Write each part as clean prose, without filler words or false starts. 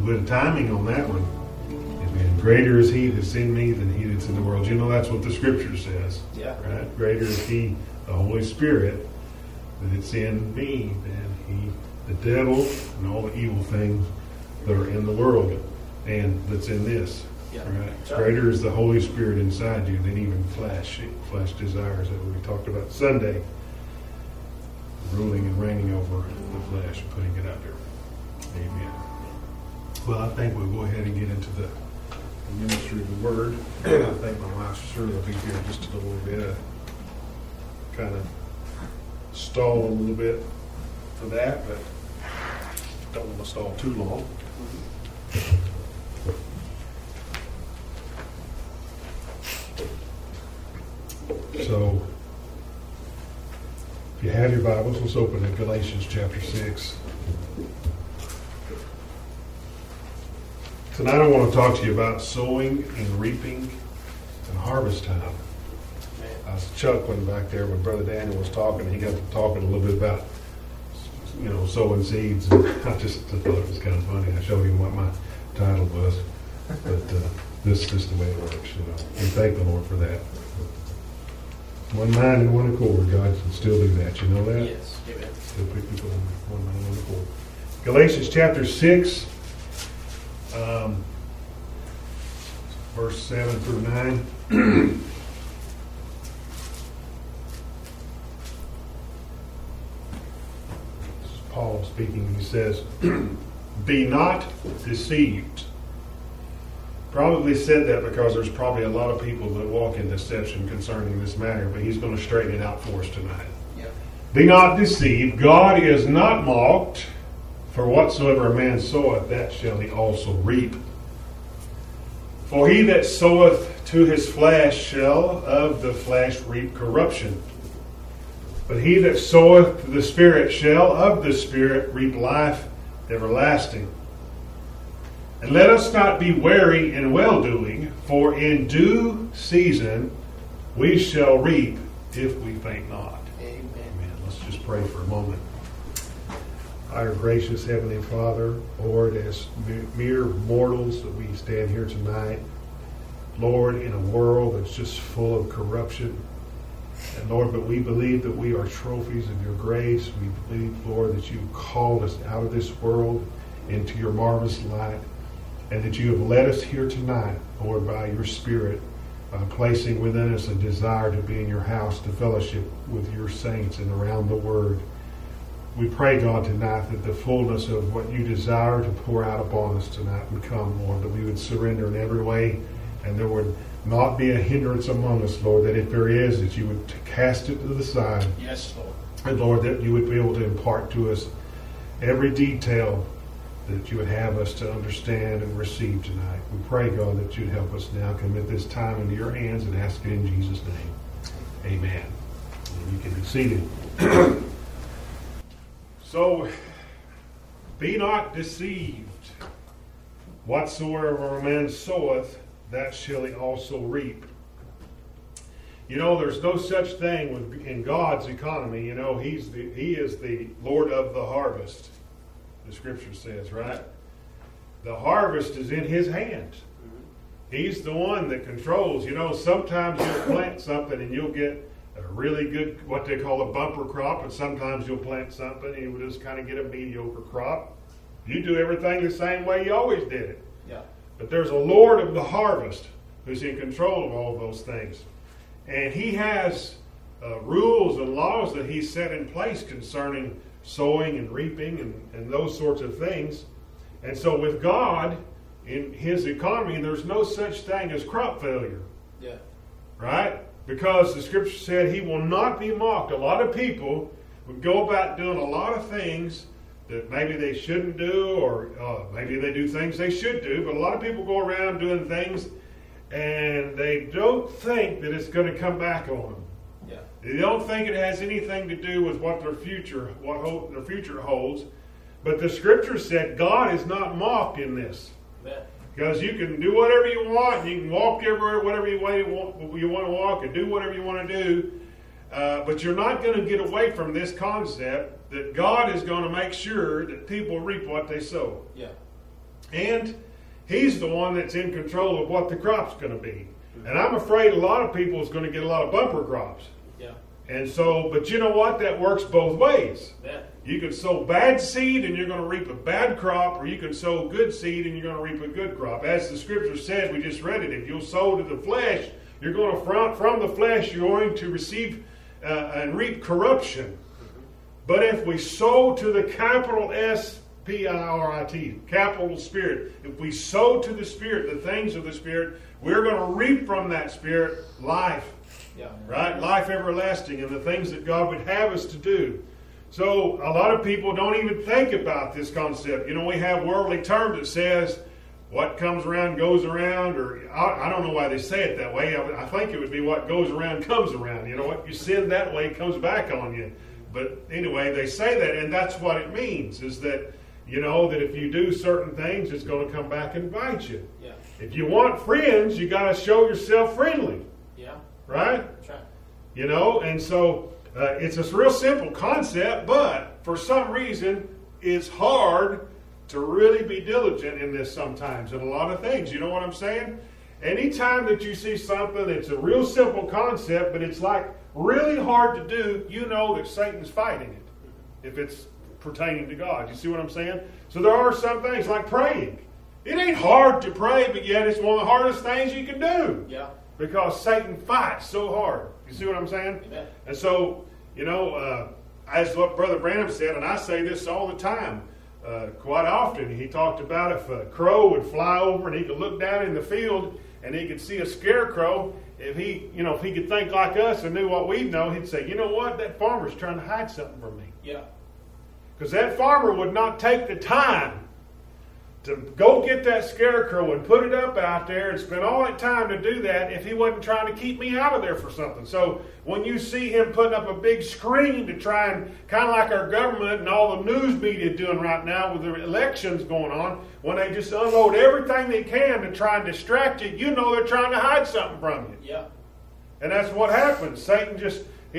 little timing on that one. Amen. Greater is He that's in me than he that's in the world. You know that's what the Scripture says. Yeah. Right? Greater is He, the Holy Spirit, that's in me than the devil, and all the evil things that are in the world and that's in this. Yeah. Right? Greater is the Holy Spirit inside you than even flesh desires that we talked about Sunday, ruling and reigning over the flesh and putting it under. Amen. Well, I think we'll go ahead and get into the ministry of the Word. I think my wife sure will be here just a little bit. Kind of stall a little bit for that, but don't want to stall too long. So, if you have your Bibles, let's open to Galatians chapter 6. Tonight I want to talk to you about sowing and reaping and harvest time. I was chuckling back there when Brother Daniel was talking. He got to talking a little bit about, sowing seeds. And I just thought it was kind of funny. I showed him what my title was. But this is just the way it works, And thank the Lord for that. One mind and one accord. God can still do that. You know that? Yes. Amen. Still put people in one mind and one accord. Galatians chapter 6, verse 7 through 9. This is Paul speaking. He says, "Be not deceived." Probably said that because there's probably a lot of people that walk in deception concerning this matter, but he's going to straighten it out for us tonight. Yep. Be not deceived. God is not mocked. For whatsoever a man soweth, that shall he also reap. For he that soweth to his flesh shall of the flesh reap corruption. But he that soweth to the Spirit shall of the Spirit reap life everlasting. And let us not be weary in well-doing, for in due season we shall reap if we faint not. Amen. Amen. Let's just pray for a moment. Our gracious Heavenly Father, Lord, as mere mortals that we stand here tonight, Lord, in a world that's just full of corruption. And Lord, but we believe that we are trophies of your grace. We believe, Lord, that you called us out of this world into your marvelous light, and that you have led us here tonight, Lord, by your Spirit, placing within us a desire to be in your house, to fellowship with your saints and around the Word. We pray, God, tonight that the fullness of what you desire to pour out upon us tonight would come, Lord, that we would surrender in every way, and there would not be a hindrance among us, Lord, that if there is, that you would cast it to the side. Yes, Lord. And Lord, that you would be able to impart to us every detail that you would have us to understand and receive tonight. We pray, God, that you'd help us now. Commit this time into your hands and ask it in Jesus' name. Amen. And you can be seated. So, be not deceived. Whatsoever a man soweth, that shall he also reap. There's no such thing in God's economy. He is the Lord of the harvest, the Scripture says, right? The harvest is in his hands. He's the one that controls. Sometimes you'll plant something and you'll get a really good, what they call a bumper crop, and sometimes you'll plant something and you'll just kind of get a mediocre crop. You do everything the same way you always did it. Yeah. But there's a Lord of the harvest who's in control of all those things. And he has rules and laws that he's set in place concerning sowing and reaping and those sorts of things. And so with God, in his economy, there's no such thing as crop failure. Yeah. Right? Because the Scripture said he will not be mocked. A lot of people would go about doing a lot of things that maybe they shouldn't do, or maybe they do things they should do, but a lot of people go around doing things and they don't think that it's going to come back on them. Yeah. They don't think it has anything to do with what their future holds. But the Scripture said God is not mocked in this. Amen. Because you can do whatever you want, and you can walk everywhere, whatever you want to walk, and do whatever you want to do. But you're not going to get away from this concept that God is going to make sure that people reap what they sow. Yeah. And he's the one that's in control of what the crop's going to be. And I'm afraid a lot of people is going to get a lot of bumper crops. Yeah. And so, but you know what? That works both ways. Yeah. You can sow bad seed and you're going to reap a bad crop, or you can sow good seed and you're going to reap a good crop. As the scripture said, we just read it, if you'll sow to the flesh, you're going to, from the flesh, you're going to receive and reap corruption. But if we sow to the capital S-P-I-R-I-T, capital Spirit, if we sow to the Spirit, the things of the Spirit, we're going to reap from that Spirit life. Yeah. Right? Life everlasting and the things that God would have us to do. So a lot of people don't even think about this concept. You know, we have worldly terms that says what comes around goes around, or I don't know why they say it that way. I think it would be what goes around comes around. You know, what you send that way comes back on you. But anyway, they say that, and that's what it means, is that, you know, that if you do certain things, it's going to come back and bite you. Yeah. If you want friends, you got to show yourself friendly. Yeah. Right? That's right. You know, and so it's a real simple concept, but for some reason, it's hard to really be diligent in this sometimes in a lot of things. You know what I'm saying? Anytime that you see something that's a real simple concept, but it's like really hard to do, you know that Satan's fighting it if it's pertaining to God. You see what I'm saying? So there are some things like praying. It ain't hard to pray, but yet it's one of the hardest things you can do. Yeah. Because Satan fights so hard. You see what I'm saying? Amen. And so, you know, as what Brother Branham said, and I say this all the time, quite often, he talked about if a crow would fly over and he could look down in the field and he could see a scarecrow, if he could think like us and knew what we know, he'd say, you know what, that farmer's trying to hide something from me. Yeah. Because that farmer would not take the time to go get that scarecrow and put it up out there and spend all that time to do that if he wasn't trying to keep me out of there for something. So when you see him putting up a big screen to try and, kind of like our government and all the news media doing right now with the elections going on, when they just unload everything they can to try and distract you, you know they're trying to hide something from you. Yeah. And that's what happens. Satan just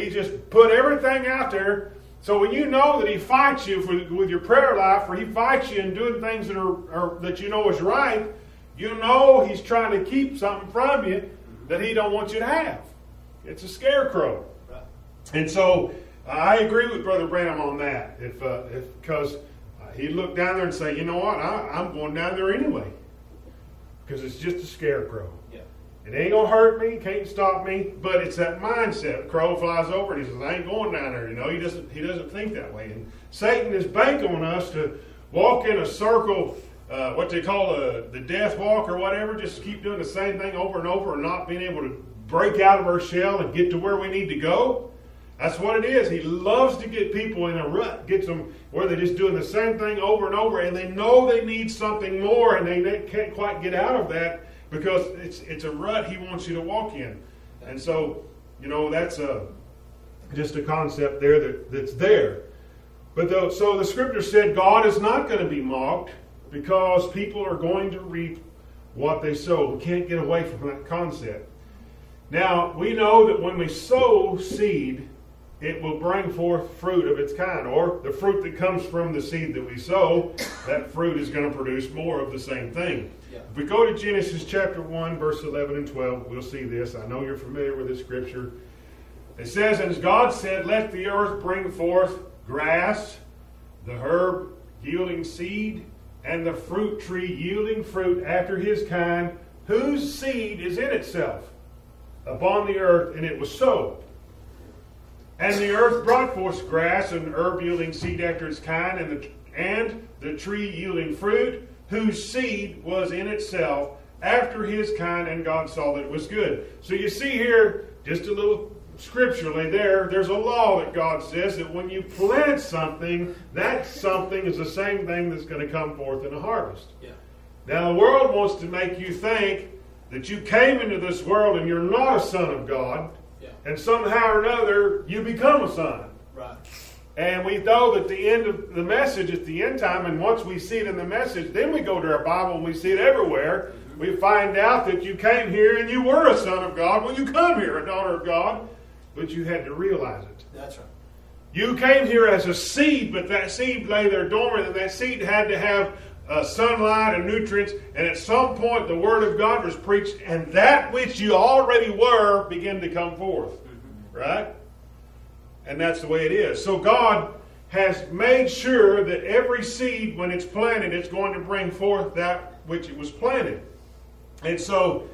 put everything out there. So when you know that he fights you with your prayer life, or he fights you in doing things that you know is right, you know he's trying to keep something from you that he don't want you to have. It's a scarecrow. Right. And so I agree with Brother Branham on that. Because he'd look down there and say, you know what, I'm going down there anyway. Because it's just a scarecrow. Yeah. It ain't going to hurt me, can't stop me, but it's that mindset. A crow flies over and he says, I ain't going down there. You know, he doesn't think that way. And Satan is banking on us to walk in a circle, what they call the death walk or whatever, just keep doing the same thing over and over and not being able to break out of our shell and get to where we need to go. That's what it is. He loves to get people in a rut, gets them where they're just doing the same thing over and over, and they know they need something more, and they can't quite get out of that because it's a rut he wants you to walk in. And so, you know, that's just a concept there that's there. But so the scripture said God is not going to be mocked because people are going to reap what they sow. We can't get away from that concept. Now, we know that when we sow seed, it will bring forth fruit of its kind, or the fruit that comes from the seed that we sow, that fruit is going to produce more of the same thing. Yeah. If we go to Genesis chapter 1, verse 11 and 12, we'll see this. I know you're familiar with this scripture. It says, and as God said, let the earth bring forth grass, the herb yielding seed, and the fruit tree yielding fruit after his kind, whose seed is in itself upon the earth, and it was so. And the earth brought forth grass and herb yielding seed after its kind, and the tree yielding fruit, whose seed was in itself after his kind, and God saw that it was good. So you see here, just a little scripturally there's a law that God says that when you plant something, that something is the same thing that's going to come forth in a harvest. Yeah. Now the world wants to make you think that you came into this world and you're not a son of God, and somehow or another you become a son. Right. And we know that the end of the message at the end time, and once we see it in the message, then we go to our Bible and we see it everywhere. We find out that you came here and you were a son of God. Well, you come here, a daughter of God, but you had to realize it. That's right. You came here as a seed, but that seed lay there dormant, and that seed had to have sunlight and nutrients, and at some point the Word of God was preached, and that which you already were began to come forth. Right? And that's the way it is. So God has made sure that every seed, when it's planted, it's going to bring forth that which it was planted. And so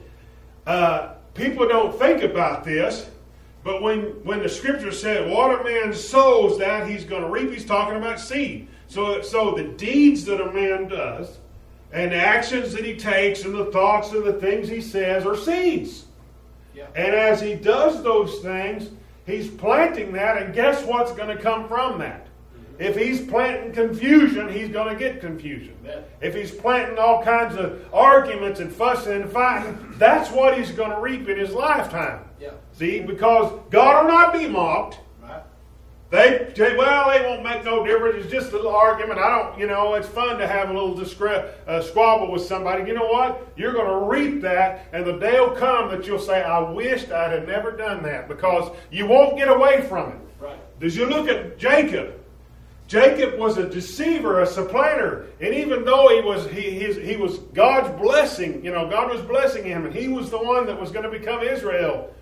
people don't think about this, but when the Scripture said, what a man sows that he's going to reap, he's talking about seed. So the deeds that a man does, and the actions that he takes, and the thoughts and the things he says are seeds. Yeah. And as he does those things, he's planting that, and guess what's going to come from that? If he's planting confusion, he's going to get confusion. Yeah. If he's planting all kinds of arguments and fussing and fighting, that's what he's going to reap in his lifetime. Yeah. See, because God will not be mocked. Right. They say, well, they won't make no difference. It's just a little argument. It's fun to have a little squabble with somebody. You know what? You're going to reap that, and the day will come that you'll say, I wished I had never done that, because you won't get away from it. Right. As you look at Jacob was a deceiver, a supplanter, and even though he was God's blessing, God was blessing him, and he was the one that was going to become Israel,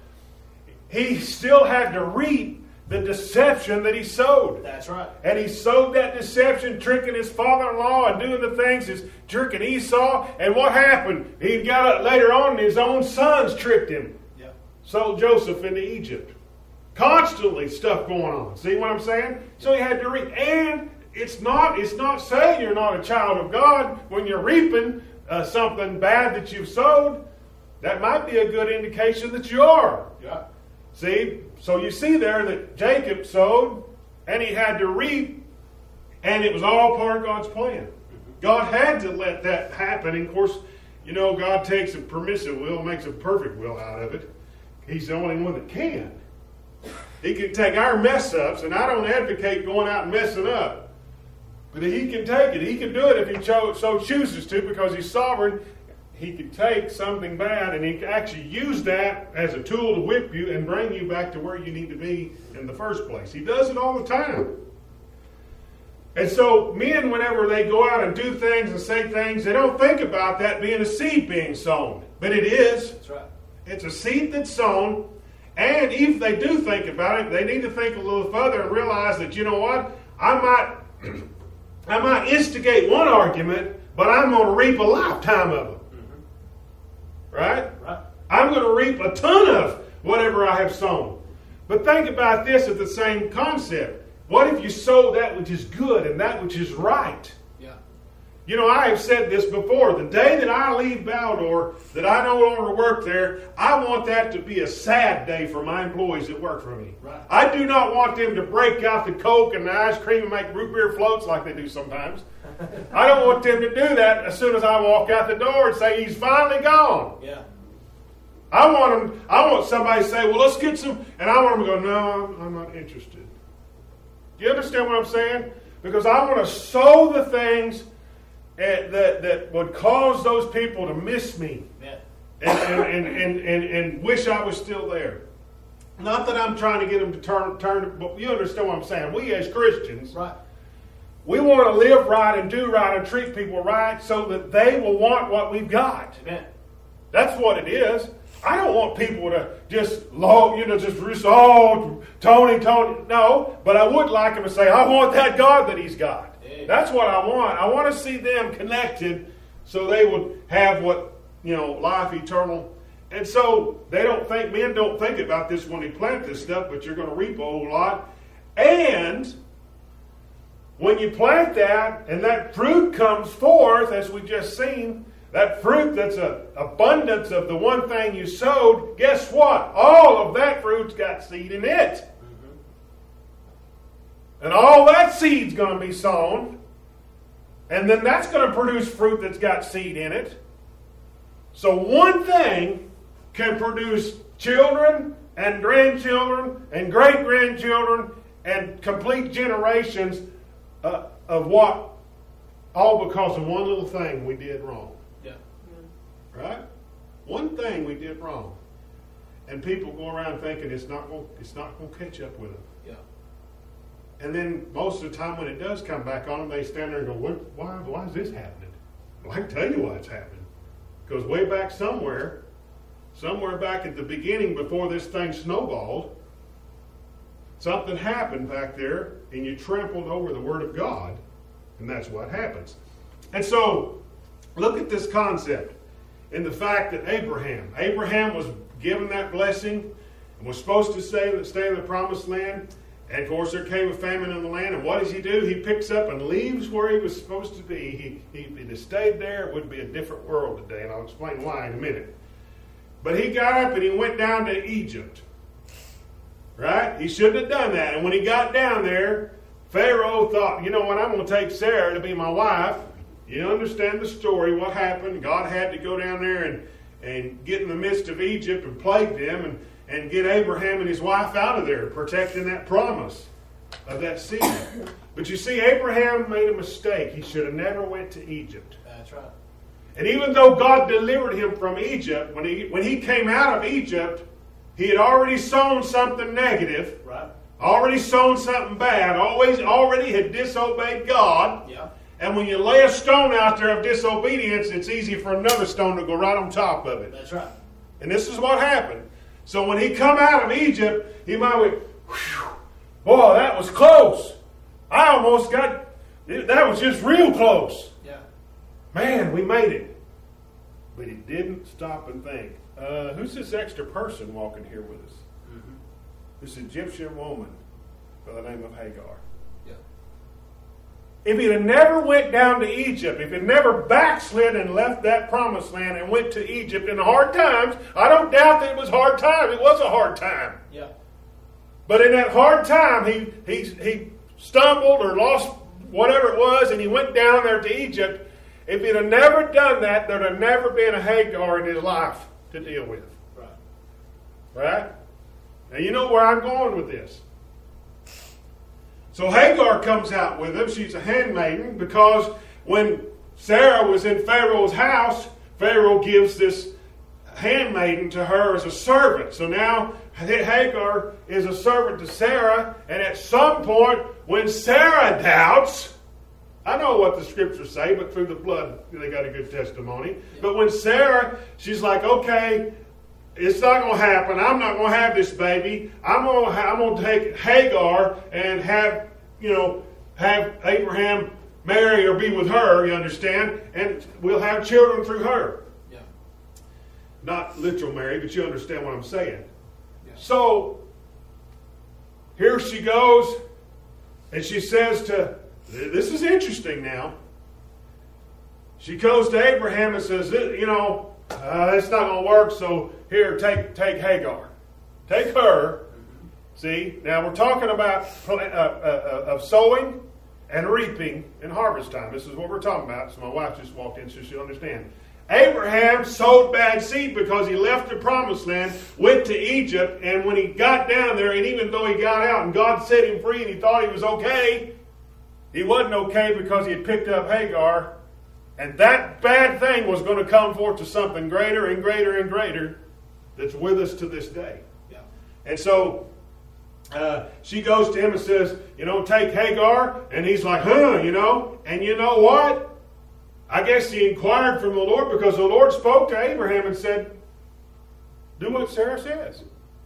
he still had to reap the deception that he sowed. That's right. And he sowed that deception, tricking his father-in-law and doing the things, tricking Esau. And what happened? He got up later on, and his own sons tricked him. Yep. Sold Joseph into Egypt. Constantly stuff going on. See what I'm saying? So he had to reap. And it's not saying you're not a child of God when you're reaping something bad that you've sowed. That might be a good indication that you are. Yeah. See? So you see there that Jacob sowed, and he had to reap, and it was all part of God's plan. God had to let that happen. And of course, God takes a permissive will and makes a perfect will out of it. He's the only one that can. He can take our mess ups, and I don't advocate going out and messing up. But he can take it. He can do it if he so chooses to, because he's sovereign. He can take something bad, and he can actually use that as a tool to whip you and bring you back to where you need to be in the first place. He does it all the time. And so men, whenever they go out and do things and say things, they don't think about that being a seed being sown. But it is. That's right. It's a seed that's sown. And if they do think about it, they need to think a little further and realize that, you know what? I might instigate one argument, but I'm going to reap a lifetime of them. Right? I'm going to reap a ton of whatever I have sown. But think about this at the same concept. What if you sow that which is good and that which is right? Yeah. I have said this before. The day that I leave Baldor, that I no longer work there, I want that to be a sad day for my employees that work for me. Right. I do not want them to break out the Coke and the ice cream and make root beer floats like they do sometimes. I don't want them to do that as soon as I walk out the door and say, he's finally gone. Yeah. I want somebody to say, well, let's get some, and I want them to go, no, I'm not interested. Do you understand what I'm saying? Because I want to sow the things that would cause those people to miss me. Yeah. And wish I was still there. Not that I'm trying to get them to turn, but you understand what I'm saying. We as Christians, right, we want to live right and do right and treat people right so that they will want what we've got. Amen. That's what it is. I don't want people to just Tony. No, but I would like them to say, I want that God that he's got. Amen. That's what I want. I want to see them connected so they would have what, life eternal. And so men don't think about this when they plant this stuff, but you're going to reap a whole lot. And when you plant that and that fruit comes forth, as we just seen, that fruit that's an abundance of the one thing you sowed, guess what? All of that fruit's got seed in it. Mm-hmm. And all that seed's going to be sown. And then that's going to produce fruit that's got seed in it. So one thing can produce children and grandchildren and great-grandchildren and complete generations of what? All because of one little thing we did wrong. Yeah. Right? One thing we did wrong. And people go around thinking it's not going to catch up with them. Yeah. And then most of the time when it does come back on them, they stand there and go, why is this happening? Well, I can tell you why it's happening. Because way back somewhere back at the beginning before this thing snowballed, something happened back there and you trampled over the Word of God, and that's what happens. And so, look at this concept in the fact that Abraham was given that blessing and was supposed to stay in the promised land. And of course, there came a famine in the land. And what does he do? He picks up and leaves where he was supposed to be. If he'd have stayed there, it would be a different world today. And I'll explain why in a minute. But he got up and he went down to Egypt. Right? He shouldn't have done that. And when he got down there, Pharaoh thought, you know what, I'm going to take Sarah to be my wife. You understand the story, what happened. God had to go down there and get in the midst of Egypt and plague them and get Abraham and his wife out of there, protecting that promise of that seed. But you see, Abraham made a mistake. He should have never went to Egypt. That's right. And even though God delivered him from Egypt, when he came out of Egypt, he had already sown something negative. Right. Already sown something bad. Already had disobeyed God. Yeah. And when you lay a stone out there of disobedience, it's easy for another stone to go right on top of it. That's right. And this is what happened. So when he come out of Egypt, he might went, whew, boy, that was close. I almost got, that was just real close. Yeah. Man, we made it. But he didn't stop and think, who's this extra person walking here with us? Mm-hmm. This Egyptian woman by the name of Hagar. Yeah. If he'd have never went down to Egypt, if he'd never backslid and left that promised land and went to Egypt in hard times, I don't doubt that it was hard time. It was a hard time. Yeah. But in that hard time, he stumbled or lost whatever it was, and he went down there to Egypt. If he'd have never done that, there'd have never been a Hagar in his life to deal with. Right. Right? Now you know where I'm going with this. So Hagar comes out with him. She's a handmaiden because when Sarah was in Pharaoh's house, Pharaoh gives this handmaiden to her as a servant. So now Hagar is a servant to Sarah, and at some point when Sarah doubts, I know what the scriptures say, but through the blood they got a good testimony. Yeah. But when Sarah, she's like, okay, it's not going to happen. I'm not going to have this baby. I'm going to take Hagar and have Abraham marry or be with her, you understand? And we'll have children through her. Yeah. Not literal marry, but you understand what I'm saying. Yeah. So, here she goes, and she says this is interesting now. She goes to Abraham and says, it's not going to work, so here, take Hagar. Take her. See, now we're talking about of sowing and reaping in harvest time. This is what we're talking about. So my wife just walked in so she'll understand. Abraham sowed bad seed because he left the promised land, went to Egypt, and when he got down there, and even though he got out and God set him free and he thought he was okay, he wasn't okay because he had picked up Hagar. And that bad thing was going to come forth to something greater and greater and greater that's with us to this day. Yeah. And so she goes to him and says, take Hagar. And he's like, And you know what? I guess he inquired from the Lord because the Lord spoke to Abraham and said, do what Sarah says.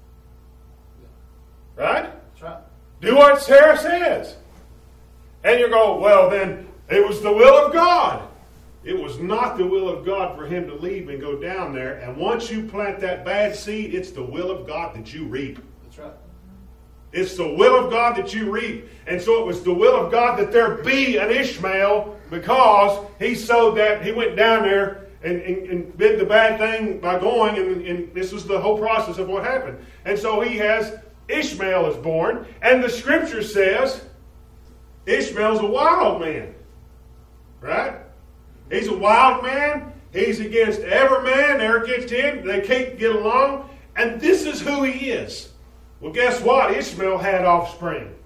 Right? That's right. Do what Sarah says. And you go, well, then it was the will of God. It was not the will of God for him to leave and go down there. And once you plant that bad seed, it's the will of God that you reap. That's right. It's the will of God that you reap. And so it was the will of God that there be an Ishmael because he sowed that. He went down there and did the bad thing by going. And this is the whole process of what happened. And so Ishmael is born. And the scripture says Ishmael's a wild man. Right? He's a wild man. He's against every man. They're against him. They can't get along. And this is who he is. Well, guess what? Ishmael had offspring.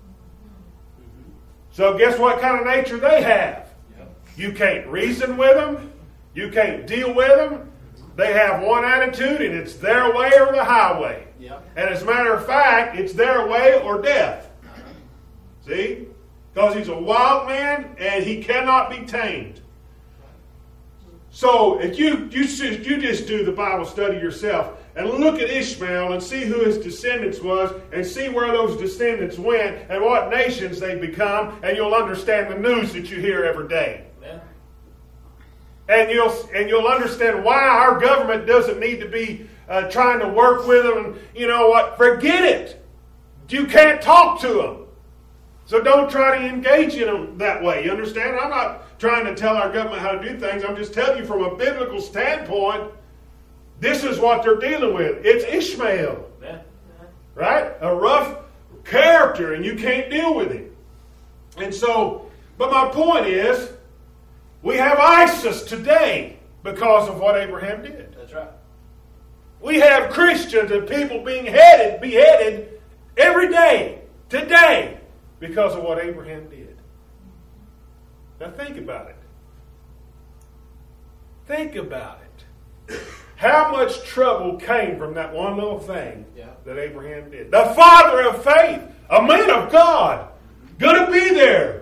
So guess what kind of nature they have? Yep. You can't reason with them. You can't deal with them. They have one attitude, and it's their way or the highway. Yep. And as a matter of fact, it's their way or death. See? Because he's a wild man, and he cannot be tamed. So if you just do the Bible study yourself and look at Ishmael and see who his descendants was and see where those descendants went and what nations they become, and you'll understand the news that you hear every day. Yeah. And you'll understand why our government doesn't need to be trying to work with them. And you know what? Forget it. You can't talk to them. So don't try to engage in them that way. You understand? I'm not trying to tell our government how to do things. I'm just telling you from a biblical standpoint, this is what they're dealing with. It's Ishmael. Yeah. Right? A rough character, and you can't deal with him. And so, but my point is, we have ISIS today because of what Abraham did. That's right. We have Christians and people being beheaded every day, today, because of what Abraham did. Now think about it. Think about it. How much trouble came from that one little thing that Abraham did? The father of faith, a man of God, going to be there.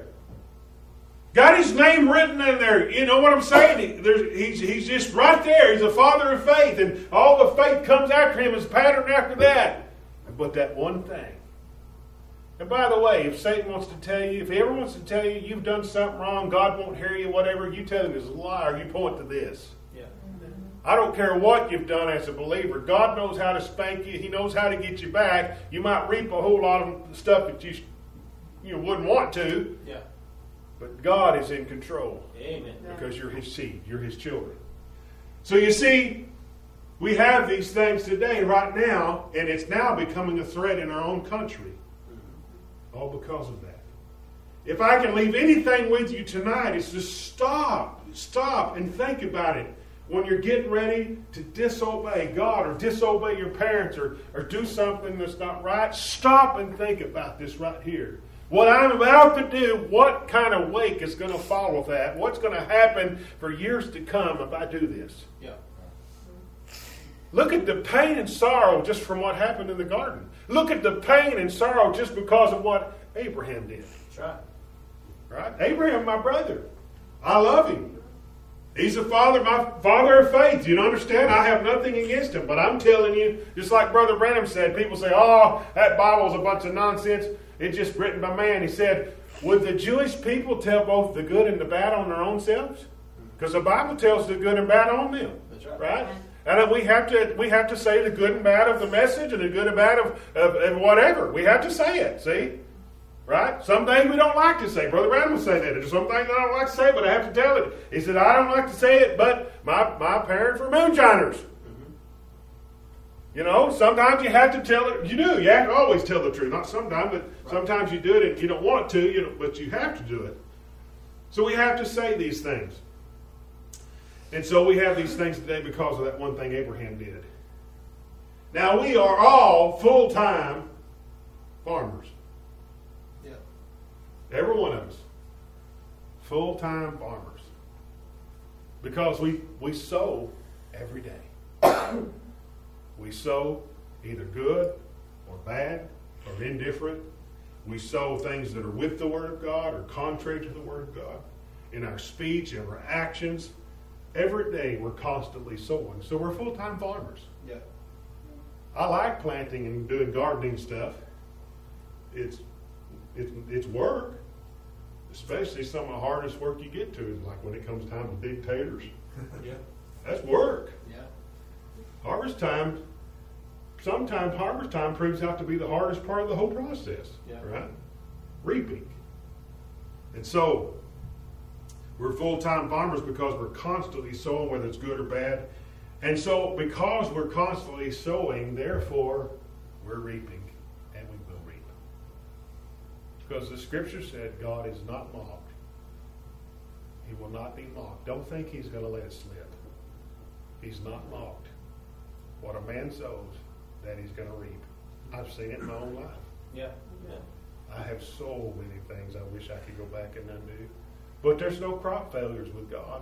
Got his name written in there. You know what I'm saying? He's just right there. He's a father of faith. And all the faith comes after him is patterned after that. But that one thing. And by the way, if Satan wants to tell you, if he ever wants to tell you you've done something wrong, God won't hear you, whatever, you tell him he's a liar. You point to this. Yeah. I don't care what you've done as a believer. God knows how to spank you. He knows how to get you back. You might reap a whole lot of stuff that you wouldn't want to. Yeah. But God is in control. Amen. Because you're his seed. You're his children. So you see, we have these things today, right now, and it's now becoming a threat in our own country. All because of that. If I can leave anything with you tonight, it's just stop and think about it. When you're getting ready to disobey God or disobey your parents or do something that's not right, stop and think about this right here. What I'm about to do, what kind of wake is going to follow that? What's going to happen for years to come if I do this? Yeah. Look at the pain and sorrow just from what happened in the garden. Look at the pain and sorrow just because of what Abraham did. That's right. Right? Abraham, my brother. I love him. He's my father of faith. You understand? I have nothing against him. But I'm telling you, just like Brother Branham said, people say, oh, that Bible's a bunch of nonsense. It's just written by man. He said, would the Jewish people tell both the good and the bad on their own selves? Because the Bible tells the good and bad on them. That's right. Right? And we have to say the good and bad of the message and the good and bad of whatever. We have to say it, see? Right? Some things we don't like to say. Brother Branham will say that. There's some things I don't like to say, but I have to tell it. He said, I don't like to say it, but my parents were moonshiners. Mm-hmm. You know, sometimes you have to tell it. You do. You have to always tell the truth. Not sometimes, but sometimes you do it and you don't want to, but you have to do it. So we have to say these things. And so we have these things today because of that one thing Abraham did. Now we are all full-time farmers. Yeah. Every one of us. Full-time farmers. Because we sow every day. We sow either good or bad or indifferent. We sow things that are with the Word of God or contrary to the Word of God. In our speech, in our actions. Every day we're constantly sowing. So we're full-time farmers. Yeah. I like planting and doing gardening stuff. It's work. Especially some of the hardest work you get to is like when it comes time to dig taters. Yeah. That's work. Yeah. Harvest time, sometimes harvest time proves out to be the hardest part of the whole process. Yeah. Right? Reaping. And so we're full-time farmers because we're constantly sowing, whether it's good or bad. And so because we're constantly sowing, therefore, we're reaping, and we will reap. Because the Scripture said God is not mocked. He will not be mocked. Don't think he's going to let it slip. He's not mocked. What a man sows, that he's going to reap. I've seen it in my own life. Yeah. I have so many things I wish I could go back and undo. But there's no crop failures with God.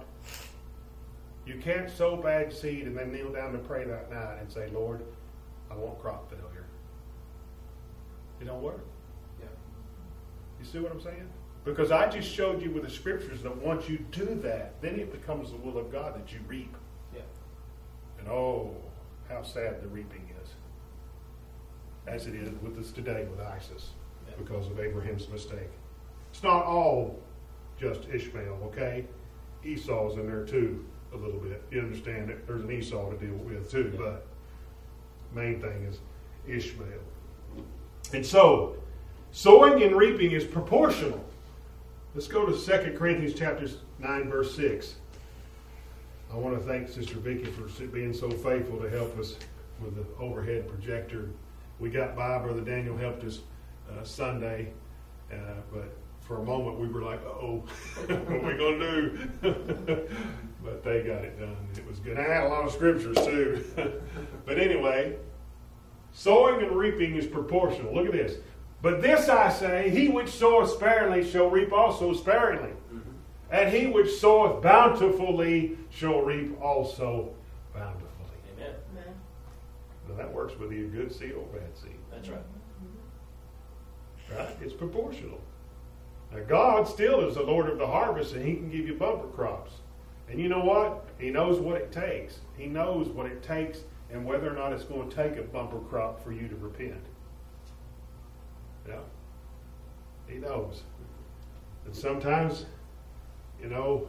You can't sow bad seed and then kneel down to pray that night and say, Lord, I want crop failure. It don't work. Yeah. You see what I'm saying? Because I just showed you with the scriptures that once you do that, then it becomes the will of God that you reap. Yeah. And oh, how sad the reaping is. As it is with us today with ISIS, because of Abraham's mistake. It's not all just Ishmael, okay? Esau's in there too, a little bit. You understand that there's an Esau to deal with too, but main thing is Ishmael. And so, sowing and reaping is proportional. Let's go to 2 Corinthians chapter 9, verse 6. I want to thank Sister Vicky for being so faithful to help us with the overhead projector. We got by. Brother Daniel helped us Sunday, but for a moment we were like, uh-oh, what are we going to do? But they got it done. It was good. I had a lot of scriptures too. But anyway, sowing and reaping is proportional. Look at this. But this I say, he which soweth sparingly shall reap also sparingly. Mm-hmm. And he which soweth bountifully shall reap also bountifully. Amen. Now that works whether you're good seed or bad seed. That's right. Right? It's proportional. Now God still is the Lord of the harvest, and he can give you bumper crops. And you know what? He knows what it takes. He knows what it takes and whether or not it's going to take a bumper crop for you to repent. Yeah. He knows. And sometimes, you know,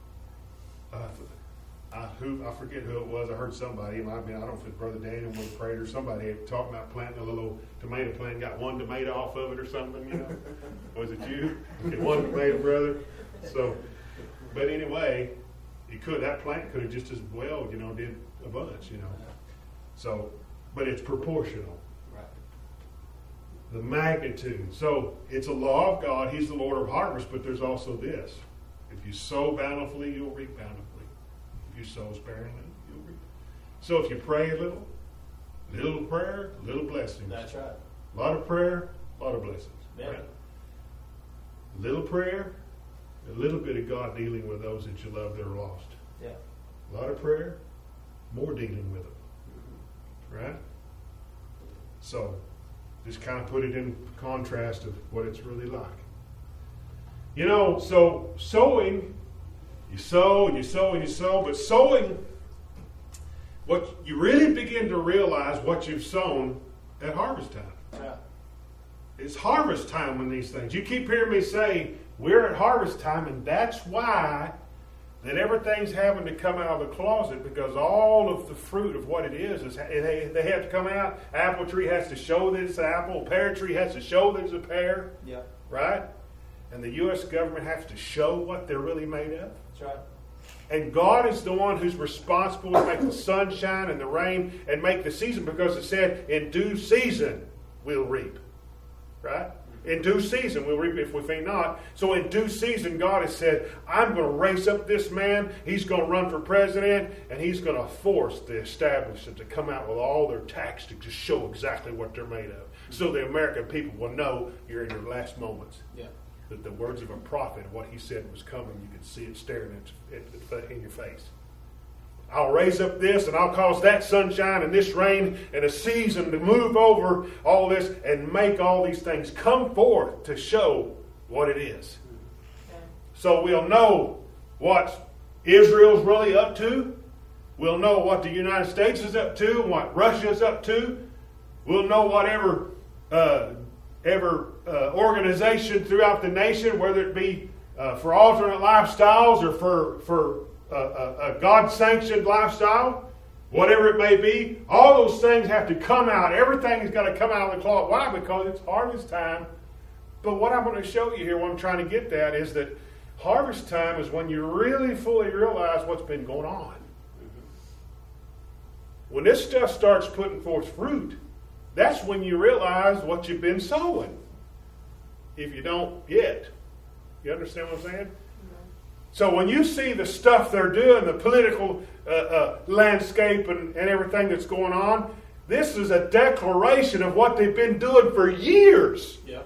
I forget who it was. I heard somebody, it might have been, I don't know if it's Brother Daniel would have prayed or somebody had talked about planting a little tomato plant, got one tomato off of it or something, you know. Was it you? Okay, one tomato, brother. So, but anyway, that plant could have just as well, you know, did a bunch, you know. So, but it's proportional. The magnitude. So it's a law of God. He's the Lord of harvest, but there's also this. If you sow bountifully, you'll reap bountifully. If you sow sparingly, you'll reap. So if you pray a little prayer, little blessings. That's right. A lot of prayer, a lot of blessings. Yeah. Right? Little prayer, a little bit of God dealing with those that you love that are lost. Yeah. A lot of prayer, more dealing with them. Mm-hmm. Right? So just kind of put it in contrast of what it's really like. You know, so sowing, you sow and you sow and you sow, but sowing, what you really begin to realize what you've sown at harvest time. Yeah. It's harvest time when these things. You keep hearing me say, we're at harvest time, and that's why that everything's having to come out of the closet, because all of the fruit of what it is they have to come out. Apple tree has to show that it's an apple. Pear tree has to show that it's a pear. Yeah. Right? And the U.S. government has to show what they're really made of. That's right. And God is the one who's responsible to make the sun shine and the rain and make the season, because it said, in due season we'll reap. Right? In due season we'll reap if we faint not. So in due season, God has said, I'm going to raise up this man. He's going to run for president, and he's going to force the establishment to come out with all their tactics to show exactly what they're made of. So the American people will know you're in your last moments. Yeah. That the words of a prophet, what he said was coming, you can see it staring in your face. I'll raise up this, and I'll cause that sunshine and this rain and a season to move over all this and make all these things come forth to show what it is. Okay. So we'll know what Israel's really up to. We'll know what the United States is up to and what Russia's up to. We'll know whatever organization throughout the nation, whether it be for alternate lifestyles or for a God-sanctioned lifestyle, whatever it may be, all those things have to come out. Everything has got to come out of the cloth. Why? Because it's harvest time. But what I'm going to show you here, what I'm trying to get at, is that harvest time is when you really fully realize what's been going on. When this stuff starts putting forth fruit, that's when you realize what you've been sowing. If you don't yet. You understand what I'm saying? So when you see the stuff they're doing, the political landscape and everything that's going on, this is a declaration of what they've been doing for years. Yeah.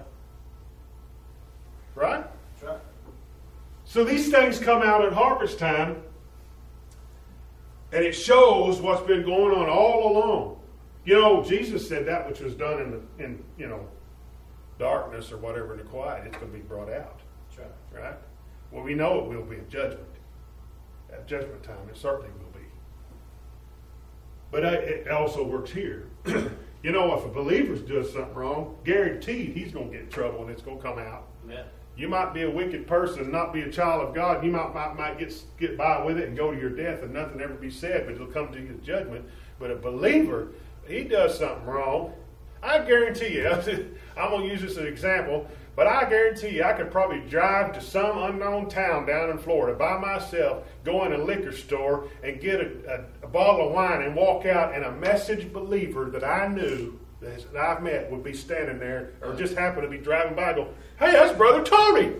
Right? That's right. So these things come out at harvest time, and it shows what's been going on all along. You know, Jesus said that which was done in darkness or whatever in the quiet, it's going to be brought out. That's Right? Well, we know it will be at judgment. At judgment time, it certainly will be. But it also works here. You know, if a believer does something wrong, guaranteed he's going to get in trouble and it's going to come out. Amen. You might be a wicked person, not be a child of God. You might get by with it and go to your death and nothing ever be said, but it'll come to you at judgment. But a believer, he does something wrong. I guarantee you, I'm going to use this as an example, but I guarantee you I could probably drive to some unknown town down in Florida by myself, go in a liquor store and get a bottle of wine and walk out, and a message believer that I knew, that I've met, would be standing there or just happen to be driving by and go, hey, that's Brother Tony.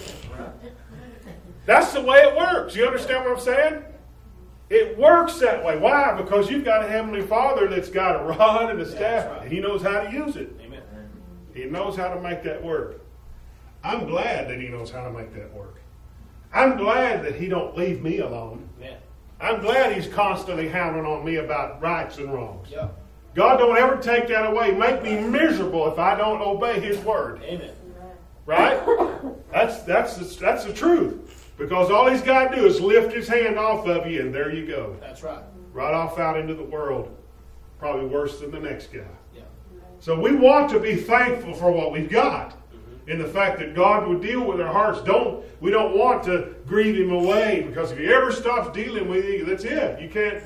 That's the way it works. You understand what I'm saying? It works that way. Why? Because you've got a Heavenly Father that's got a rod and a staff, right, and He knows how to use it. Amen. He knows how to make that work. I'm glad that He knows how to make that work. I'm glad that He don't leave me alone. Amen. I'm glad He's constantly hounding on me about rights and wrongs. Yeah. God don't ever take that away. Make me miserable if I don't obey His word. Amen. Right? That's the truth. Because all He's got to do is lift His hand off of you, and there you go. That's right. Right off out into the world. Probably worse than the next guy. Yeah. So we want to be thankful for what we've got. In the fact that God would deal with our hearts. We don't want to grieve Him away, because if He ever stops dealing with you, that's it. You can't,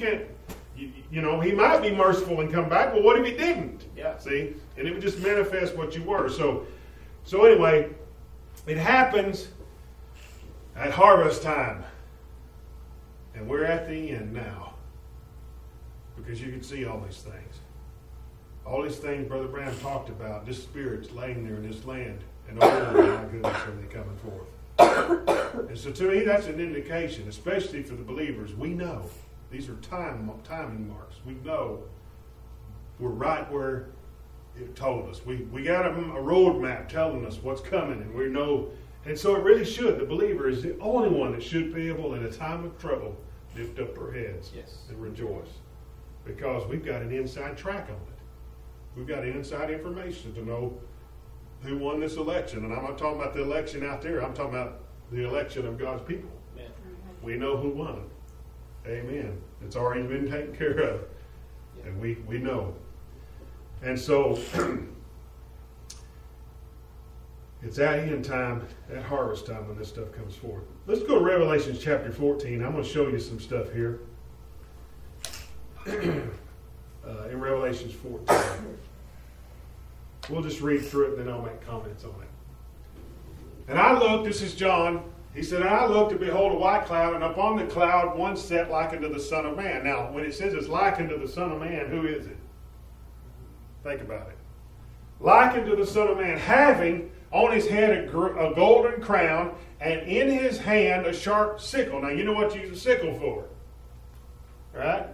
He might be merciful and come back, but what if He didn't? Yeah. See? And it would just manifest what you were. So anyway, it happens at harvest time. And we're at the end now. Because you can see all these things. All these things Brother Branham talked about, this Spirit's laying there in this land. And oh my goodness, are they coming forth. And so to me, that's an indication, especially for the believers. We know. These are timing marks. We know we're right where it told us. We got a roadmap telling us what's coming, and we know. And so it really should. The believer is the only one that should be able, in a time of trouble, lift up their heads and rejoice. Because we've got an inside track on it. We've got inside information to know who won this election. And I'm not talking about the election out there. I'm talking about the election of God's people. Amen. We know who won. Amen. It's already been taken care of. Yeah. And we know. And so it's at end time, at harvest time, when this stuff comes forth. Let's go to Revelation chapter 14. I'm going to show you some stuff here. In Revelation 14. We'll just read through it, and then I'll make comments on it. And I looked, this is John, he said, and I looked, and behold, a white cloud, and upon the cloud one sat like unto the Son of Man. Now, when it says it's like unto the Son of Man, who is it? Think about it. Like unto the Son of Man, having on his head a golden crown, and in his hand a sharp sickle. Now, you know what you use a sickle for, right?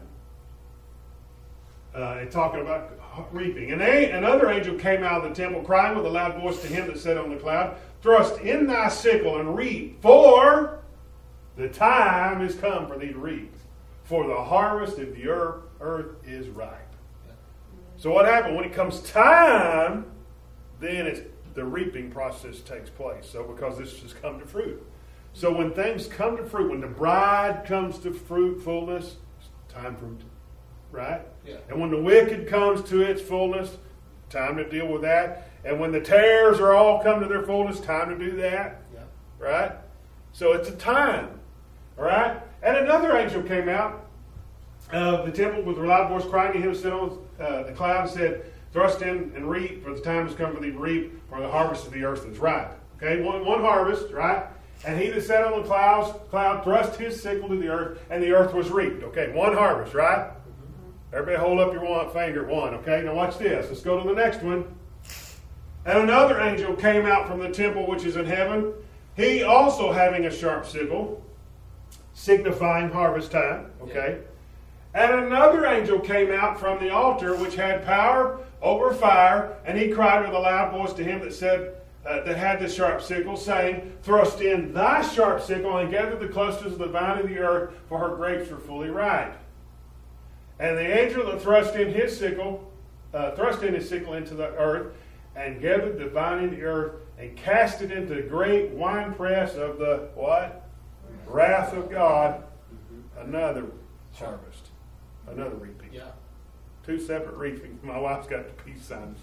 Talking about reaping. And another angel came out of the temple, crying with a loud voice to him that sat on the cloud, thrust in thy sickle and reap, for the time is come for thee to reap. For the harvest of the earth is ripe. So what happened? When it comes time, then the reaping process takes place. So because this has come to fruit. So when things come to fruit, when the bride comes to fruitfulness, it's time for it. Right? Yeah. And when the wicked comes to its fullness, time to deal with that. And when the tares are all come to their fullness, time to do that. Yeah. Right? So it's a time. All right? And another angel came out of the temple with a loud voice crying to him, sit on the cloud, and said, thrust in and reap, for the time has come for thee to reap, for the harvest of the earth is ripe. Okay? One harvest, right? And he that sat on the cloud thrust his sickle to the earth, and the earth was reaped. Okay, one harvest, right? Everybody hold up your finger at one, okay? Now watch this. Let's go to the next one. And another angel came out from the temple which is in heaven, he also having a sharp sickle, signifying harvest time, okay? Yeah. And another angel came out from the altar which had power over fire, and he cried with a loud voice to him that said, that had the sharp sickle, saying, thrust in thy sharp sickle and gather the clusters of the vine of the earth, for her grapes are fully ripe. And the angel that thrust in his sickle into the earth, and gathered the vine in the earth, and cast it into the great winepress of the what? Wrath of God. Another harvest. Another reaping. Yeah. 2 separate reapings. My wife's got the peace signs.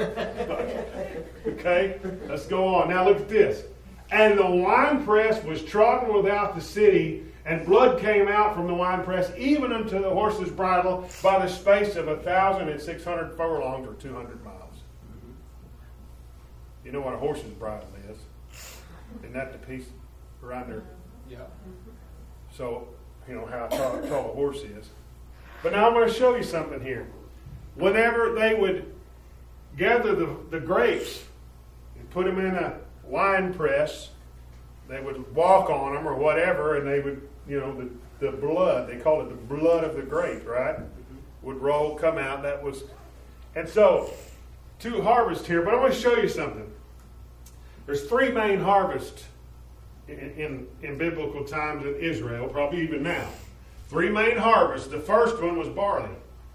Okay, let's go on. Now look at this. And the winepress was trodden without the city, and blood came out from the winepress, even unto the horse's bridle, by the space of 1,600 furlongs, or 200 miles. You know what a horse's bridle is? Isn't that the piece around there? Yeah. So, you know how tall a horse is. But now I'm going to show you something here. Whenever they would gather the grapes and put them in a wine press, they would walk on them or whatever, and they would, you know, the blood, they call it the blood of the grape, right? Would come out. That was, and so 2 harvests here, but I want to show you something. There's 3 main harvests in biblical times in Israel, probably even now. 3 main harvests. The first one was barley.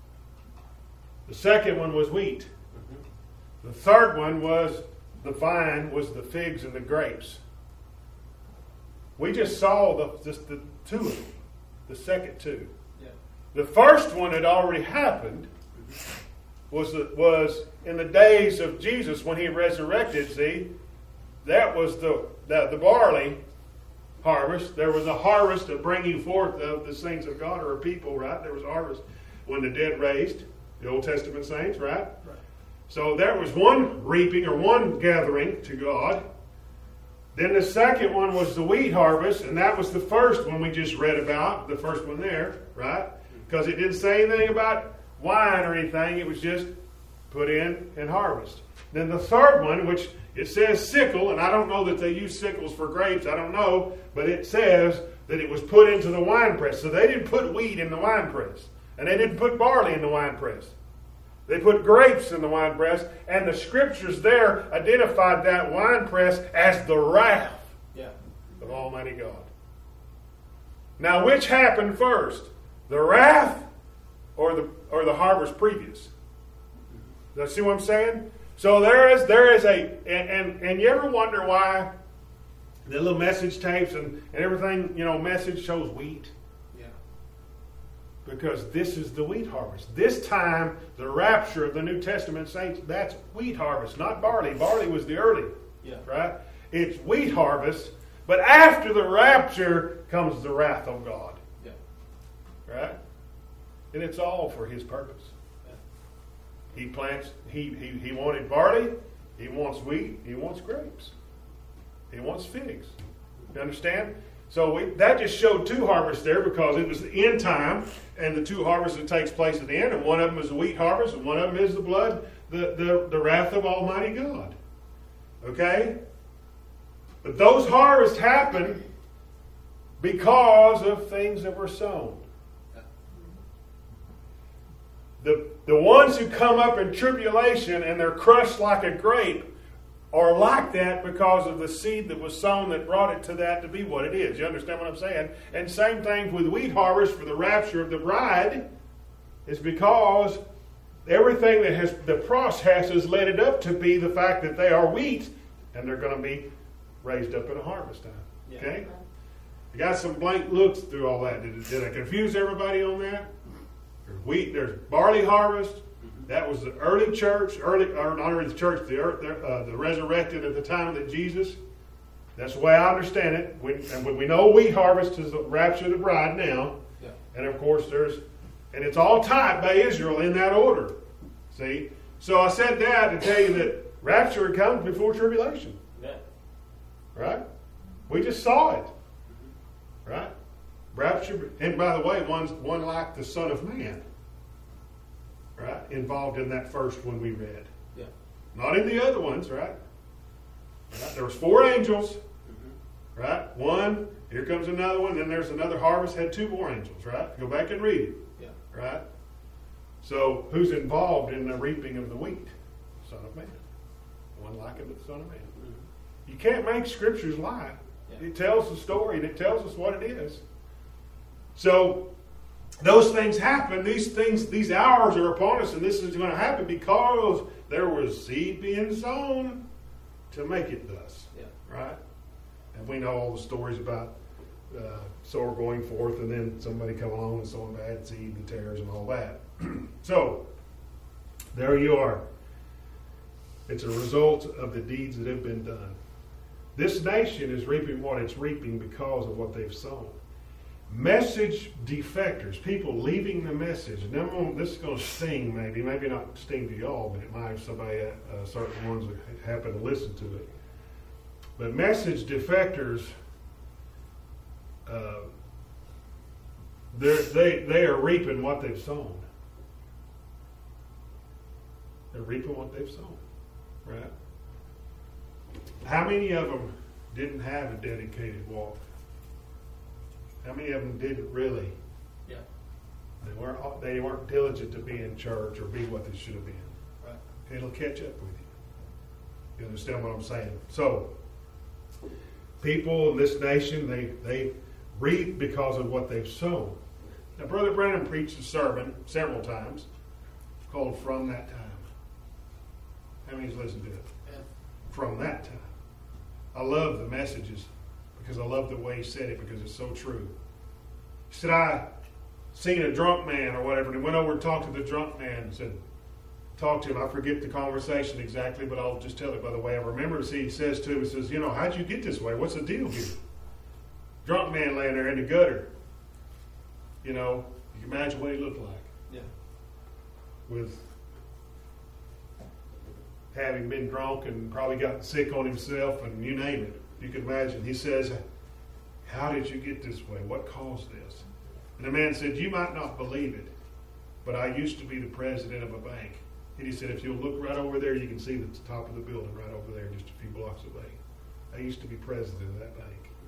The second one was wheat. The third one was the vine, was the figs and the grapes. We just saw the 2 of them, the second 2. Yeah. The first one had already happened. Was in the days of Jesus when he resurrected. See, that was the barley harvest. There was a harvest of bringing forth of the saints of God, or a people, right? There was a harvest when the dead raised, the Old Testament saints, right? Right. So there was one reaping or one gathering to God. Then the second one was the wheat harvest, and that was the first one we just read about, the first one there, right? Because it didn't say anything about wine or anything. It was just put in and harvest. Then the third one, which it says sickle, and I don't know that they use sickles for grapes. I don't know, but it says that it was put into the winepress. So they didn't put wheat in the winepress, and they didn't put barley in the winepress. They put grapes in the winepress, and the scriptures there identified that winepress as the wrath of Almighty God. Now, which happened first? The wrath or the harvest previous? You see what I'm saying? So there is a, and you ever wonder why the little message tapes and everything, you know, message shows wheat? Yeah. Because this is the wheat harvest. This time, the rapture of the New Testament saints, that's wheat harvest, not barley. Barley was the early, right? It's wheat harvest, but after the rapture comes the wrath of God. Yeah. Right? And it's all for his purpose. He plants, he wanted barley, he wants wheat, he wants grapes. He wants figs. You understand? So that just showed 2 harvests there because it was the end time and the 2 harvests that takes place at the end. And one of them is the wheat harvest and one of them is the blood, the wrath of Almighty God. Okay? But those harvests happen because of things that were sown. The ones who come up in tribulation and they're crushed like a grape are like that because of the seed that was sown that brought it to that to be what it is. You understand what I'm saying? And same thing with wheat harvest for the rapture of the bride is because everything that has the process has led it up to be the fact that they are wheat and they're going to be raised up in a harvest time. Okay? You got some blank looks through all that. Did I confuse everybody on that? There's wheat, there's barley harvest. That was the early church, or not early the church, the resurrected at the time of Jesus. That's the way I understand it. When we know wheat harvest is the rapture of the bride now. Yeah. And of course and it's all taught by Israel in that order. See? So I said that to tell you that rapture comes before tribulation. Yeah. Right? We just saw it. Right? Rapture, and by the way, one like the Son of Man, right? Involved in that first one we read. Yeah. Not in the other ones, right? There was 4 angels, right? One, here comes another one, then there's another harvest, had 2 more angels, right? Go back and read it. Yeah. Right? So who's involved in the reaping of the wheat? Son of Man. One like it, the Son of Man. You can't make scriptures lie. Yeah. It tells the story and it tells us what it is. So those things happen. These hours are upon us, and this is going to happen because there was seed being sown to make it thus. Yeah. Right? And we know all the stories about sower going forth and then somebody come along and sowing bad seed and tares and all that. So, there you are. It's a result of the deeds that have been done. This nation is reaping what it's reaping because of what they've sown. Message defectors, people leaving the message. And this is going to sting maybe not sting to y'all, but it might have somebody, certain ones that happen to listen to it. But message defectors, they are reaping what they've sown. They're reaping what they've sown, right? How many of them didn't have a dedicated walk? How many of them didn't really? Yeah. They weren't diligent to be in church or be what they should have been. Right. It'll catch up with you. You understand what I'm saying? So, people in this nation, they reap because of what they've sown. Now, Brother Branham preached a sermon several times called From That Time. How many's listened to it? Yeah. From that time. I love the messages because I love the way he said it because it's so true. He said, I seen a drunk man or whatever, and he went over and talked to the drunk man and said, talk to him. I forget the conversation exactly, but I'll just tell it by the way I remember it. See, he says to him, he says, how'd you get this way? What's the deal here? Drunk man laying there in the gutter. You can imagine what he looked like. Yeah. With having been drunk and probably gotten sick on himself and you name it. You can imagine. He says, how did you get this way? What caused this? And the man said, you might not believe it, but I used to be the president of a bank. And he said, if you'll look right over there, you can see the top of the building right over there, just a few blocks away. I used to be president of that bank.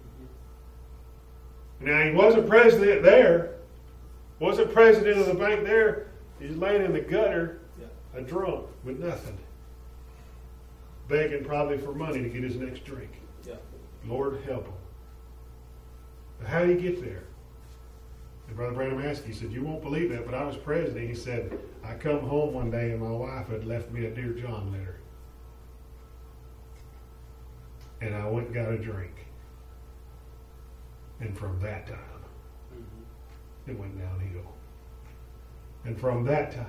Now, he wasn't president there. Wasn't president of the bank there. He's laying in the gutter, a drunk with nothing. Begging probably for money to get his next drink. Yeah. Lord help him. But how did he get there? And Brother Branham asked, he said, you won't believe that, but I was president. He said, I come home one day and my wife had left me a Dear John letter. And I went and got a drink. And from that time, it went downhill. And from that time.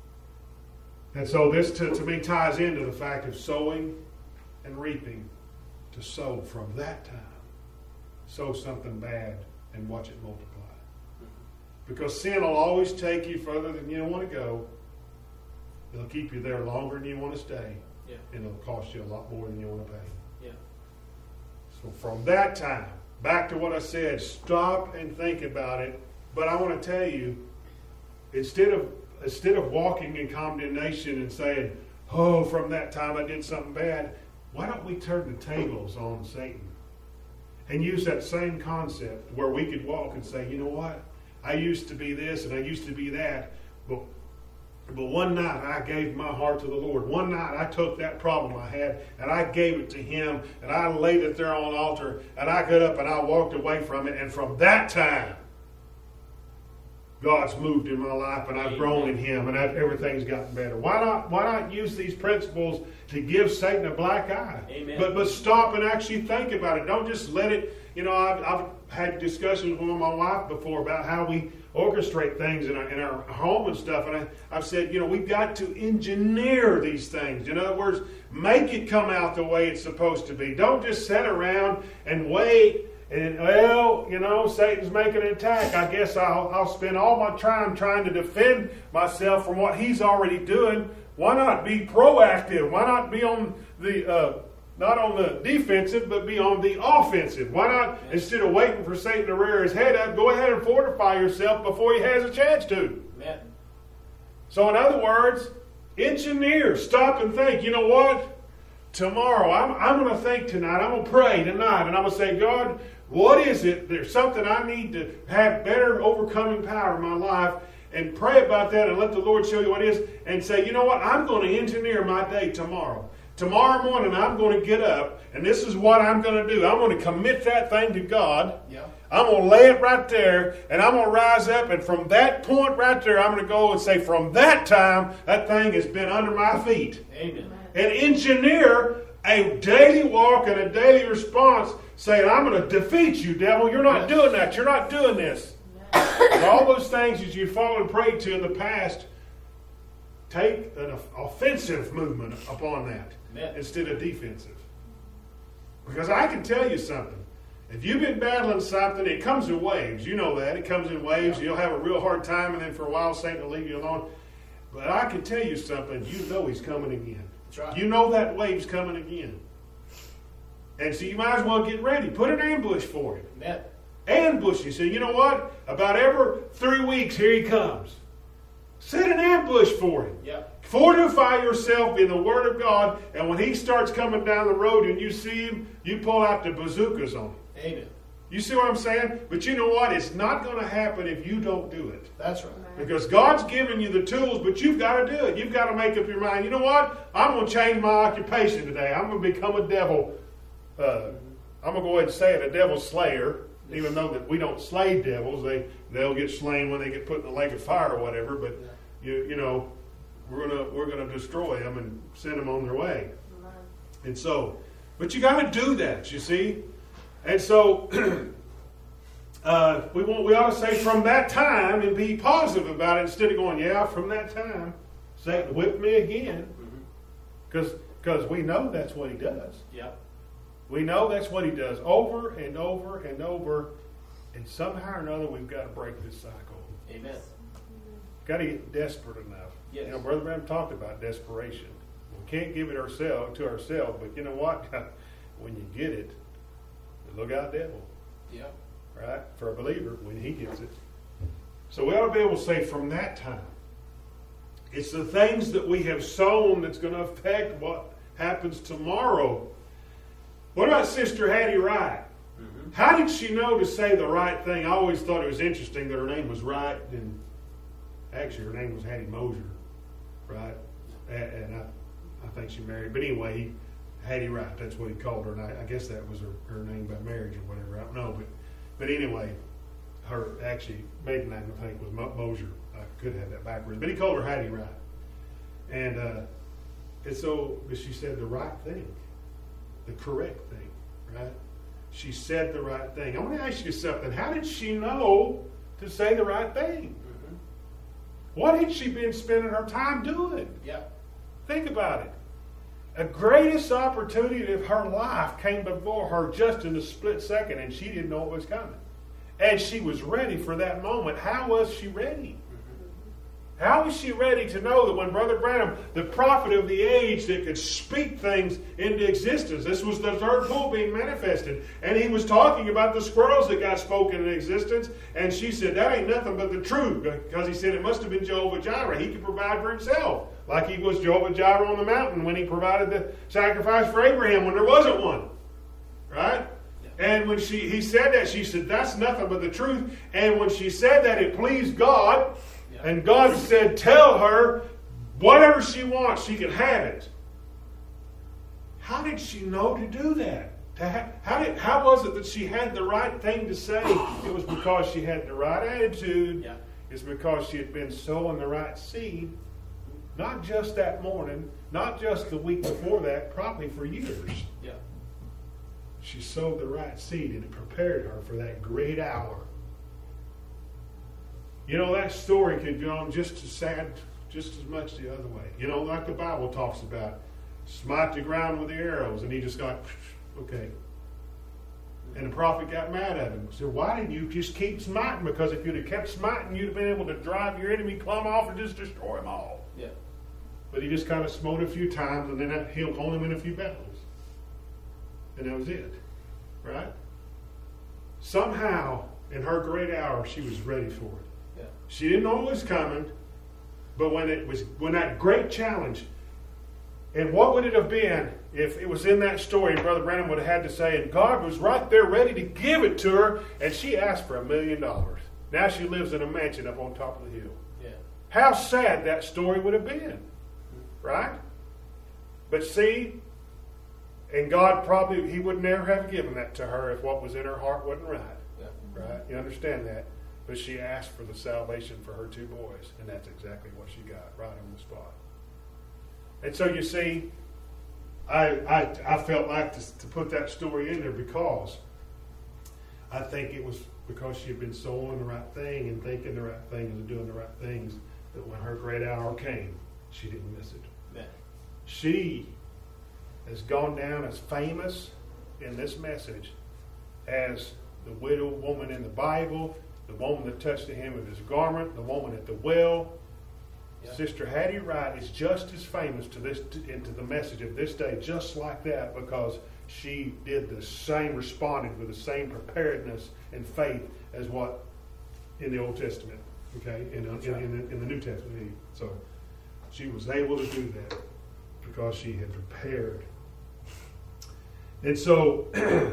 And so this to me ties into the fact of sowing and reaping. To sow from that time. Sow something bad and watch it multiply. Because sin will always take you further than you want to go. It'll keep you there longer than you want to stay. Yeah. And it'll cost you a lot more than you want to pay. Yeah. So from that time, back to what I said, stop and think about it. But I want to tell you, instead of walking in condemnation and saying, oh, from that time I did something bad, why don't we turn the tables on Satan and use that same concept where we could walk and say, you know what? I used to be this and I used to be that, but one night I gave my heart to the Lord. One night I took that problem I had and I gave it to Him and I laid it there on the altar and I got up and I walked away from it, and from that time God's moved in my life and I've grown in Him and everything's gotten better. Why not use these principles to give Satan a black eye? Amen. But stop and actually think about it. Don't just let it. I've had discussions with my wife before about how we orchestrate things in our home and stuff, and I've said, we've got to engineer these things. In other words, make it come out the way it's supposed to be. Don't just sit around and wait. And, Satan's making an attack. I guess I'll spend all my time trying to defend myself from what he's already doing. Why not be proactive? Why not be on the, not on the defensive, but be on the offensive? Why not, instead of waiting for Satan to rear his head up, go ahead and fortify yourself before he has a chance to? Amen. So in other words, engineer, stop and think, you know what? Tomorrow, I'm going to think tonight, I'm going to pray tonight, and I'm going to say, God, what is it? There's something I need to have better overcoming power in my life, and pray about that and let the Lord show you what it is, and say, you know what? I'm going to engineer my day tomorrow. Tomorrow morning, I'm going to get up, and this is what I'm going to do. I'm going to commit that thing to God. Yeah. I'm going to lay it right there, and I'm going to rise up, and from that point right there, I'm going to go and say, from that time, that thing has been under my feet. Amen. And engineer a daily walk and a daily response saying, I'm going to defeat you, devil. You're not doing that. You're not doing this. And all those things that you've fallen prey to in the past, take an offensive movement upon that instead of defensive. Because I can tell you something. If you've been battling something, it comes in waves. You know that. It comes in waves. You'll have a real hard time, and then for a while, Satan will leave you alone. But I can tell you something. You know he's coming again. That's right. You know that wave's coming again. And so you might as well get ready. Put an ambush for him. Amen. Ambush. You say, you know what? About every 3 weeks, here he comes. Set an ambush for him. Yep. Fortify yourself in the Word of God, and when he starts coming down the road and you see him, you pull out the bazookas on him. Amen. You see what I'm saying? But you know what? It's not going to happen if you don't do it. That's right. Because God's given you the tools, but you've got to do it. You've got to make up your mind. You know what? I'm going to change my occupation today. I'm going to become a devil. I'm going to go ahead and say it, a devil slayer. Even though that we don't slay devils, they'll get slain when they get put in the lake of fire or whatever. But you know, we're gonna destroy them and send them on their way. And so, but you got to do that. You see. And so we ought to say from that time and be positive about it instead of going, yeah, from that time, Satan whipped me again. Because we know that's what he does. Yeah. We know that's what he does over and over and over. And somehow or another, we've got to break this cycle. Amen. Got to get desperate enough. Yes. You know, Brother Branham talked about desperation. We can't give it to ourselves, but you know what? When you get it, look out, devil. Yeah. Right? For a believer, when he gets it. So we ought to be able to say from that time, it's the things that we have sown that's going to affect what happens tomorrow. What about Sister Hattie Wright? Mm-hmm. How did she know to say the right thing? I always thought it was interesting that her name was Wright, and actually her name was Hattie Mosier, right? And I think she married. But anyway, Hattie Wright, that's what he called her. And I guess that was her name by marriage or whatever. I don't know. But anyway, her actually maiden name, I think, was Mosier. I could have that backwards. But he called her Hattie Wright. And so, but she said the right thing, the correct thing, right? She said the right thing. I want to ask you something. How did she know to say the right thing? Mm-hmm. What had she been spending her time doing? Yeah. Think about it. A greatest opportunity of her life came before her just in a split second, and she didn't know it was coming. And she was ready for that moment. How was she ready? How was she ready to know that when Brother Branham, the prophet of the age that could speak things into existence, this was the third pool being manifested, and he was talking about the squirrels that got spoken into existence, and she said, that ain't nothing but the truth, because he said it must have been Jehovah Jireh. He could provide for himself, like he was Jehovah Jireh on the mountain when he provided the sacrifice for Abraham when there wasn't one. Right? And when he said that, she said, that's nothing but the truth. And when she said that, it pleased God. And God said, tell her whatever she wants, she can have it. How did she know to do that? How was it that she had the right thing to say? It was because she had the right attitude. Yeah. It's because she had been sowing the right seed. Not just that morning, not just the week before that, probably for years. Yeah. She sowed the right seed, and it prepared her for that great hour. You know, that story could go on just as sad, just as much the other way. You know, like the Bible talks about, smite the ground with the arrows, and he just got, okay. And the prophet got mad at him. He said, why didn't you just keep smiting? Because if you'd have kept smiting, you'd have been able to drive your enemy plumb off and just destroy them all. Yeah. But he just kind of smote a few times, and then he'll only win a few battles. And that was it. Right? Somehow, in her great hour, she was ready for it. Yeah. She didn't know it was coming, but when that great challenge, and what would it have been if it was in that story, Brother Branham would have had to say, and God was right there ready to give it to her, and she asked for $1 million. Now she lives in a mansion up on top of the hill. Yeah. How sad that story would have been, right? But see, and God probably, he would never have given that to her if what was in her heart wasn't right. Yeah. Right? You understand that? But she asked for the salvation for her 2 boys, and that's exactly what she got, right on the spot. And so you see, I felt like to put that story in there because I think it was because she had been sowing the right thing and thinking the right things and doing the right things that when her great hour came, she didn't miss it. Yeah. She has gone down as famous in this message as the widowed woman in the Bible, the woman that touched the hem of his garment, the woman at the well. Yeah. Sister Hattie Wright is just as famous to the message of this day, just like that, because she did the same, responded with the same preparedness and faith as what in the Old Testament, okay, in the New Testament. So she was able to do that because she had prepared. And so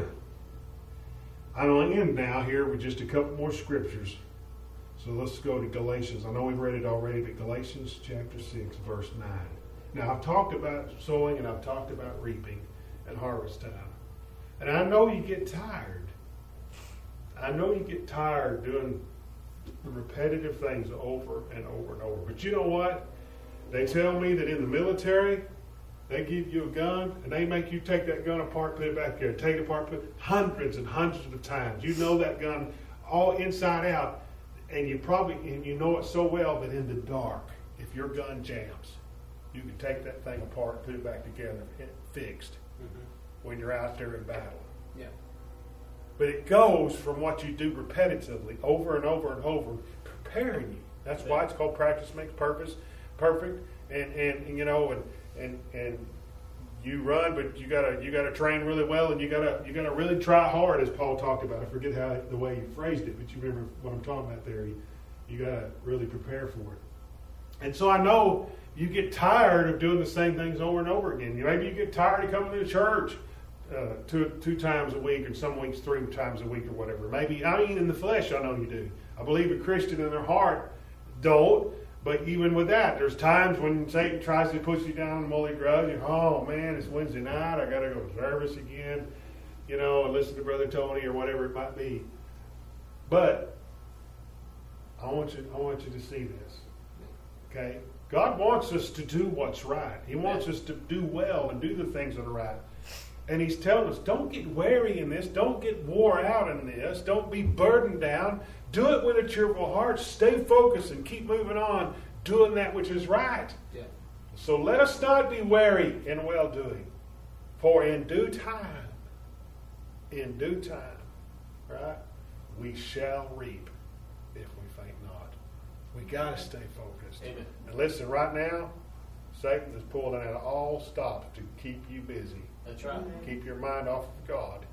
I'm going to end now here with just a couple more scriptures. So let's go to Galatians. I know we've read it already, but Galatians chapter 6, verse 9. Now, I've talked about sowing and I've talked about reaping at harvest time. And I know you get tired. I know you get tired doing the repetitive things over and over and over. But you know what? They tell me that in the military, they give you a gun and they make you take that gun apart, put it back there, take it apart, put it hundreds and hundreds of times. You know that gun all inside out, and you know it so well that in the dark, if your gun jams, you can take that thing apart, put it back together, fixed, when you're out there in battle. Yeah. But it goes from what you do repetitively, over and over and over, preparing you. That's why it's called practice makes perfect. And you know, and you run, but you gotta train really well, and you gotta really try hard, as Paul talked about. I forget the way you phrased it, but you remember what I'm talking about there. You gotta really prepare for it. And so I know you get tired of doing the same things over and over again. Maybe you get tired of coming to church two times a week, and some weeks 3 times a week, or whatever. Maybe, in the flesh, I know you do. I believe a Christian in their heart don't. But even with that, there's times when Satan tries to push you down and molly grudge. Oh man, it's Wednesday night. I got to go to service again, and listen to Brother Tony or whatever it might be. But I want you to see this. Okay, God wants us to do what's right. He wants us to do well and do the things that are right. And He's telling us, don't get weary in this. Don't get wore out in this. Don't be burdened down. Do it with a cheerful heart. Stay focused and keep moving on, doing that which is right. Yeah. So let us not be weary in well-doing. For in due time, right, we shall reap if we faint not. We got to stay focused. Amen. And listen, right now, Satan is pulling out all stops to keep you busy. That's right. Keep your mind off of God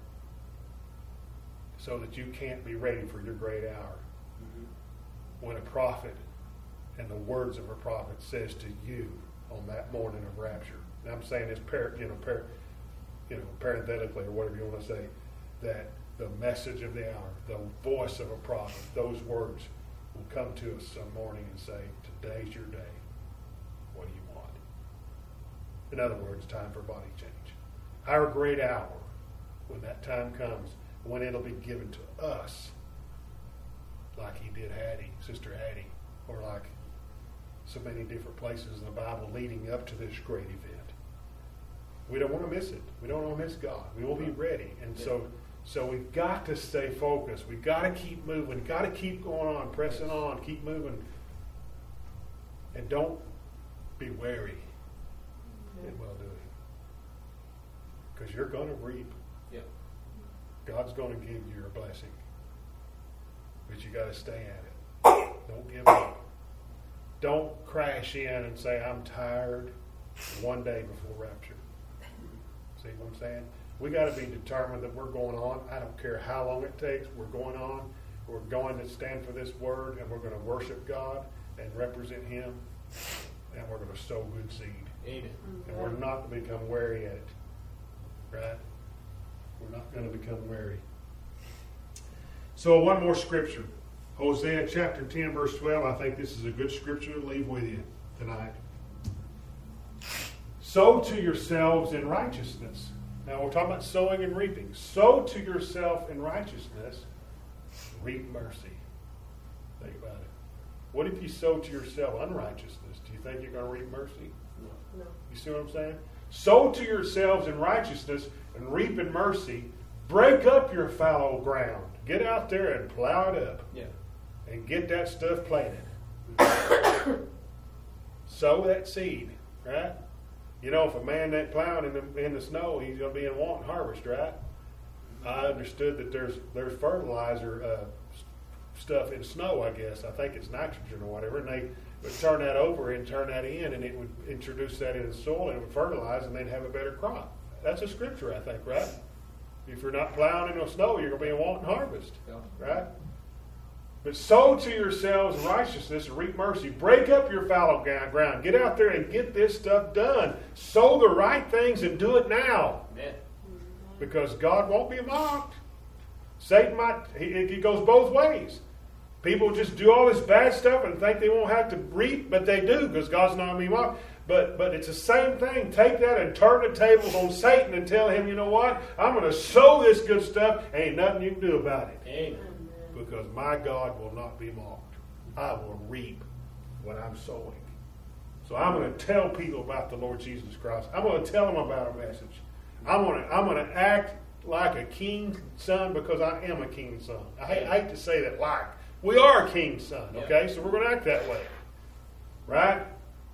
so that you can't be ready for your great hour. When a prophet and the words of a prophet says to you on that morning of rapture, and I'm saying this parenthetically or whatever you want to say, that the message of the hour, the voice of a prophet, those words will come to us some morning and say, today's your day. What do you want? In other words, time for body change. Our great hour, when that time comes, when it'll be given to us, like He did Sister Hattie, or like so many different places in the Bible leading up to this great event. We don't want to miss it. We don't want to miss God. We will be ready. And so we've got to stay focused. We've got to keep moving. We've got to keep going on, pressing on, keep moving. And don't be wary in well-doing. Because you're going to reap. Yep. God's going to give you a blessing. But you got to stay at it. Don't give up. Don't crash in and say, I'm tired one day before rapture. See what I'm saying? We got to be determined that we're going on. I don't care how long it takes. We're going on. We're going to stand for this word, and we're going to worship God and represent Him, and we're going to sow good seed. Amen. And we're not going to become weary at it. Right? We're not going to become weary. So one more scripture. Hosea chapter 10, verse 12. I think this is a good scripture to leave with you tonight. Sow to yourselves in righteousness. Now we're talking about sowing and reaping. Sow to yourself in righteousness. Reap mercy. Think about it. What if you sow to yourself unrighteousness? Do you think you're going to reap mercy? No. You see what I'm saying? Sow to yourselves in righteousness and reap in mercy. Break up your fallow ground. Get out there and plow it up. Yeah. And get that stuff planted. Sow that seed, right? You know, if a man ain't plowing in the snow, he's going to be in want and harvest, right? I understood that there's fertilizer stuff in snow, I guess. I think it's nitrogen or whatever, and they would turn that over and turn that in, and it would introduce that in the soil, and it would fertilize, and they'd have a better crop. That's a scripture, I think, right? If you're not plowing in the snow, you're going to be in want and harvest, right? But sow to yourselves righteousness and reap mercy. Break up your fallow ground. Get out there and get this stuff done. Sow the right things and do it now. Amen. Because God won't be mocked. Satan he goes both ways. People just do all this bad stuff and think they won't have to reap, but they do because God's not going to be mocked. But it's the same thing. Take that and turn the tables on Satan and tell him, you know what? I'm going to sow this good stuff. Ain't nothing you can do about it. Amen. Because my God will not be mocked. I will reap what I'm sowing. So I'm going to tell people about the Lord Jesus Christ. I'm going to tell them about a message. I'm going to act like a king's son because I am a king's son. I hate to say that like. We are a king's son, okay? So we're going to act that way. Right?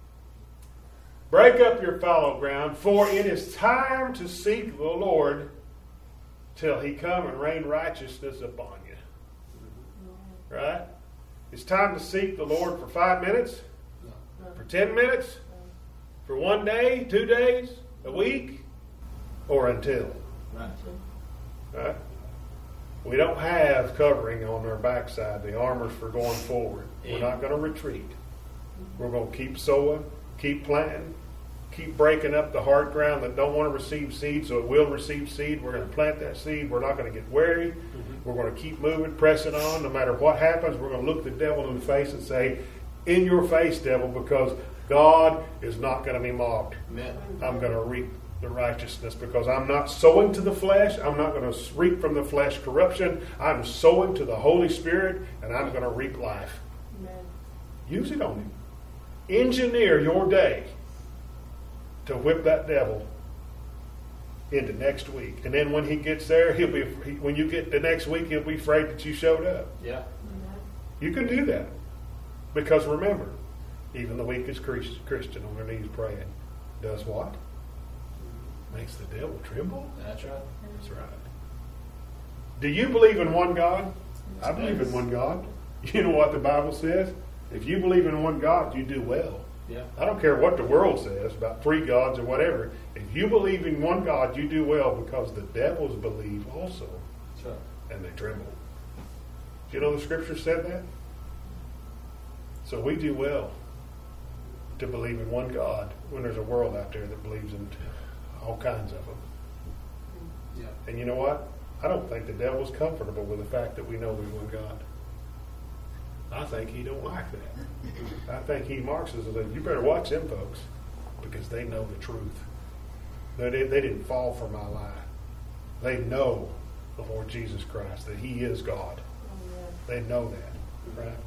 Break up your fallow ground, for it is time to seek the Lord till he come and rain righteousness upon you. Right? It's time to seek the Lord for 5 minutes, for 10 minutes, for 1 day, 2 days, a week, or until. Right? We don't have covering on our backside, the armors for going forward. We're not going to retreat. We're going to keep sowing, keep planting, keep breaking up the hard ground that don't want to receive seed so it will receive seed. We're going to plant that seed. We're not going to get weary. We're going to keep moving, pressing on. No matter what happens, we're going to look the devil in the face and say, in your face, devil, because God is not going to be mocked. Amen. I'm going to reap the righteousness because I'm not sowing to the flesh. I'm not going to reap from the flesh corruption. I'm sowing to the Holy Spirit, and I'm going to reap life. Amen. Use it on him. Engineer your day to whip that devil into next week. And then when he gets there, when you get the next week, he'll be afraid that you showed up. Yeah. You can do that. Because remember, even the weakest Christian on their knees praying does what? Makes the devil tremble. That's right. That's right. Do you believe in one God? I believe in one God. You know what the Bible says? If you believe in one God, you do well. Yeah. I don't care what the world says about 3 gods or whatever. If you believe in one God, you do well because the devils believe also. That's right. And they tremble. Do you know the scripture said that? So we do well to believe in one God when there's a world out there that believes in all kinds of them. Yeah. And you know what? I don't think the devil's comfortable with the fact that we know there's one God. I think he don't like that. I think he marks us and says, you better watch them folks because they know the truth. They didn't fall for my lie. They know the Lord Jesus Christ, that he is God. They know that, right?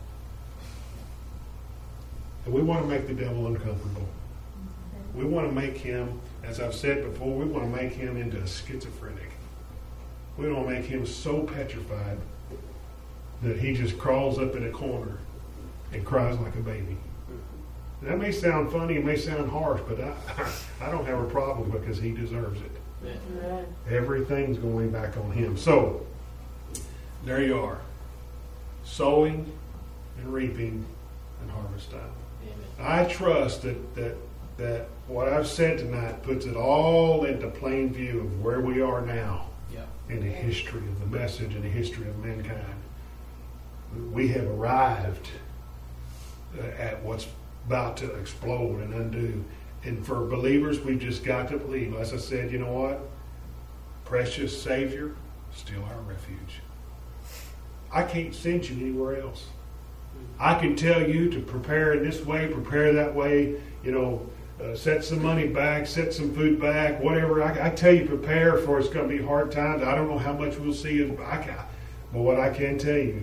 And we want to make the devil uncomfortable. We want to make him, as I've said before, we want to make him into a schizophrenic. We want to make him so petrified that he just crawls up in a corner and cries like a baby. That may sound funny, it may sound harsh, but I don't have a problem because he deserves it. Amen. Everything's going back on him. So, there you are. Sowing and reaping and harvest time. Amen. I trust that what I've said tonight puts it all into plain view of where we are now in the history of the message and the history of mankind. We have arrived at what's about to explode and undo. And for believers, we've just got to believe. As I said, you know what? Precious Savior, still our refuge. I can't send you anywhere else. I can tell you to prepare in this way, prepare that way, set some money back, set some food back, whatever. I tell you, prepare for it's going to be hard times. I don't know how much we'll see. But what I can tell you,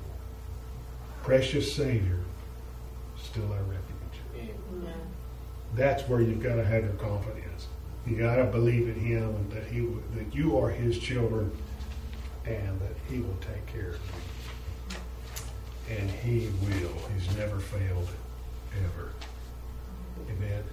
precious Savior, still our refuge. Amen. That's where you've got to have your confidence. You got to believe in Him and that that you are His children and that He will take care of you. And He will. He's never failed, ever. Amen.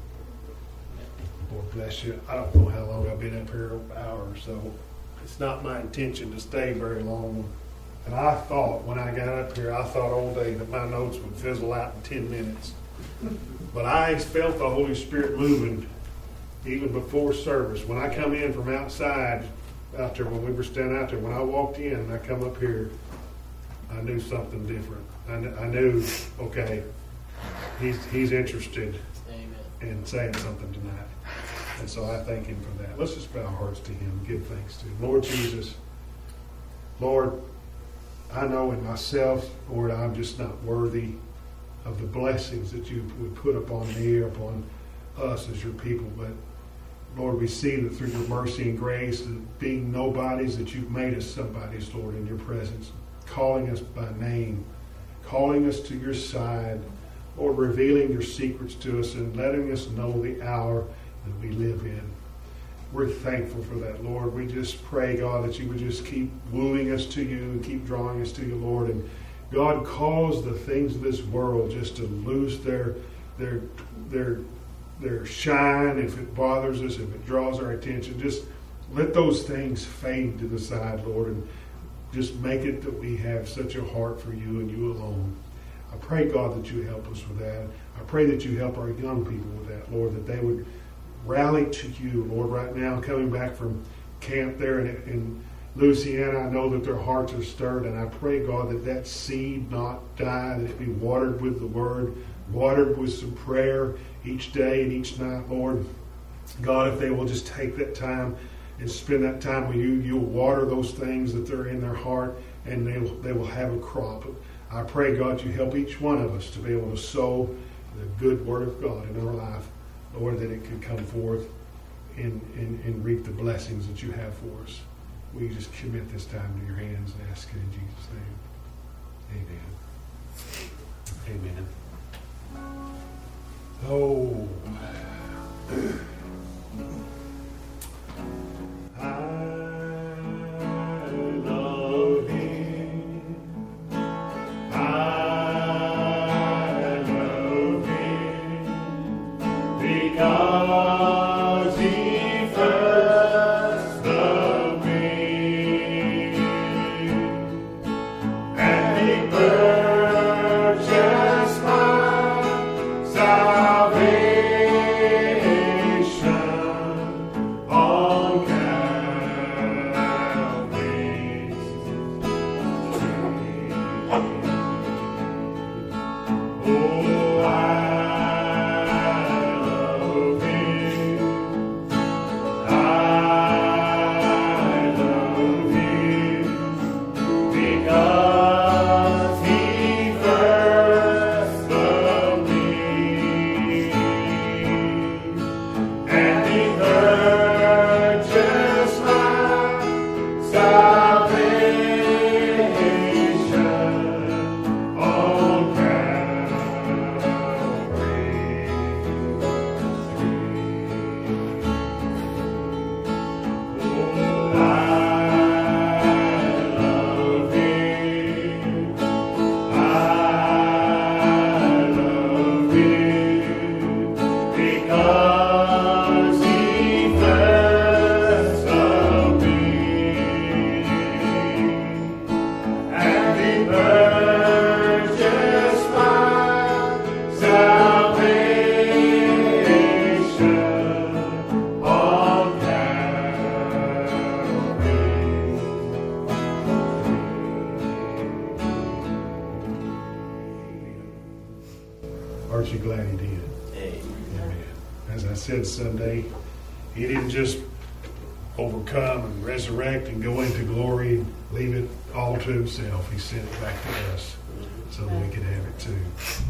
Lord bless you. I don't know how long I've been up here, an hour or so. It's not my intention to stay very long. And I thought, when I got up here, I thought all day that my notes would fizzle out in 10 minutes. But I felt the Holy Spirit moving even before service. When I come in from outside, out there, when we were standing out there, when I walked in and I come up here, I knew something different. I knew, okay, he's interested in saying something tonight. And so I thank Him for that. Let's just bow our hearts to Him and give thanks to Him. Lord Jesus, Lord, I know in myself, Lord, I'm just not worthy of the blessings that you would put upon me, upon us as your people. But Lord, we see that through your mercy and grace, that being nobodies, that you've made us somebodies, Lord, in your presence, calling us by name, calling us to your side, Lord, revealing your secrets to us and letting us know the hour that we live in. We're thankful for that, Lord. We just pray, God, that you would just keep wooing us to you and keep drawing us to you, Lord. And God, cause the things of this world just to lose their shine. If it bothers us, if it draws our attention, just let those things fade to the side, Lord, and just make it that we have such a heart for you and you alone. I pray, God, that you help us with that. I pray that you help our young people with that, Lord, that they would rally to you, Lord, right now, coming back from camp there in Louisiana. I know that their hearts are stirred, and I pray, God, that that seed not die, that it be watered with the word, watered with some prayer each day and each night, Lord. God, if they will just take that time and spend that time with you, you'll water those things that are in their heart, and they will have a crop. I pray, God, you help each one of us to be able to sow the good word of God in our life, Lord, that it could come forth and reap the blessings that you have for us. We just commit this time to your hands and ask it in Jesus' name. Amen. Amen. Oh. Aren't you glad he did? Amen. As I said Sunday, he didn't just overcome and resurrect and go into glory and leave it all to himself. He sent it back to us so that we could have it too.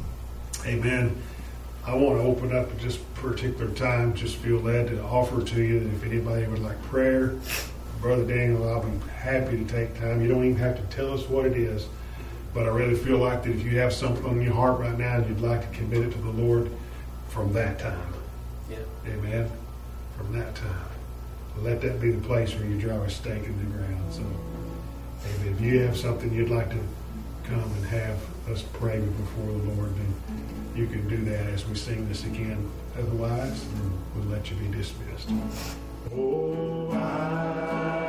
Amen. I want to open up at this particular time, just feel led to offer to you that if anybody would like prayer, Brother Daniel, I'll be happy to take time. You don't even have to tell us what it is, but I really feel like that if you have something on your heart right now and you'd like to commit it to the Lord, from that time. Yeah. Amen. From that time. Let that be the place where you drive a stake in the ground. So, amen. If you have something you'd like to come and have us pray before the Lord, then you can do that as we sing this again. Otherwise, we'll let you be dismissed. Oh,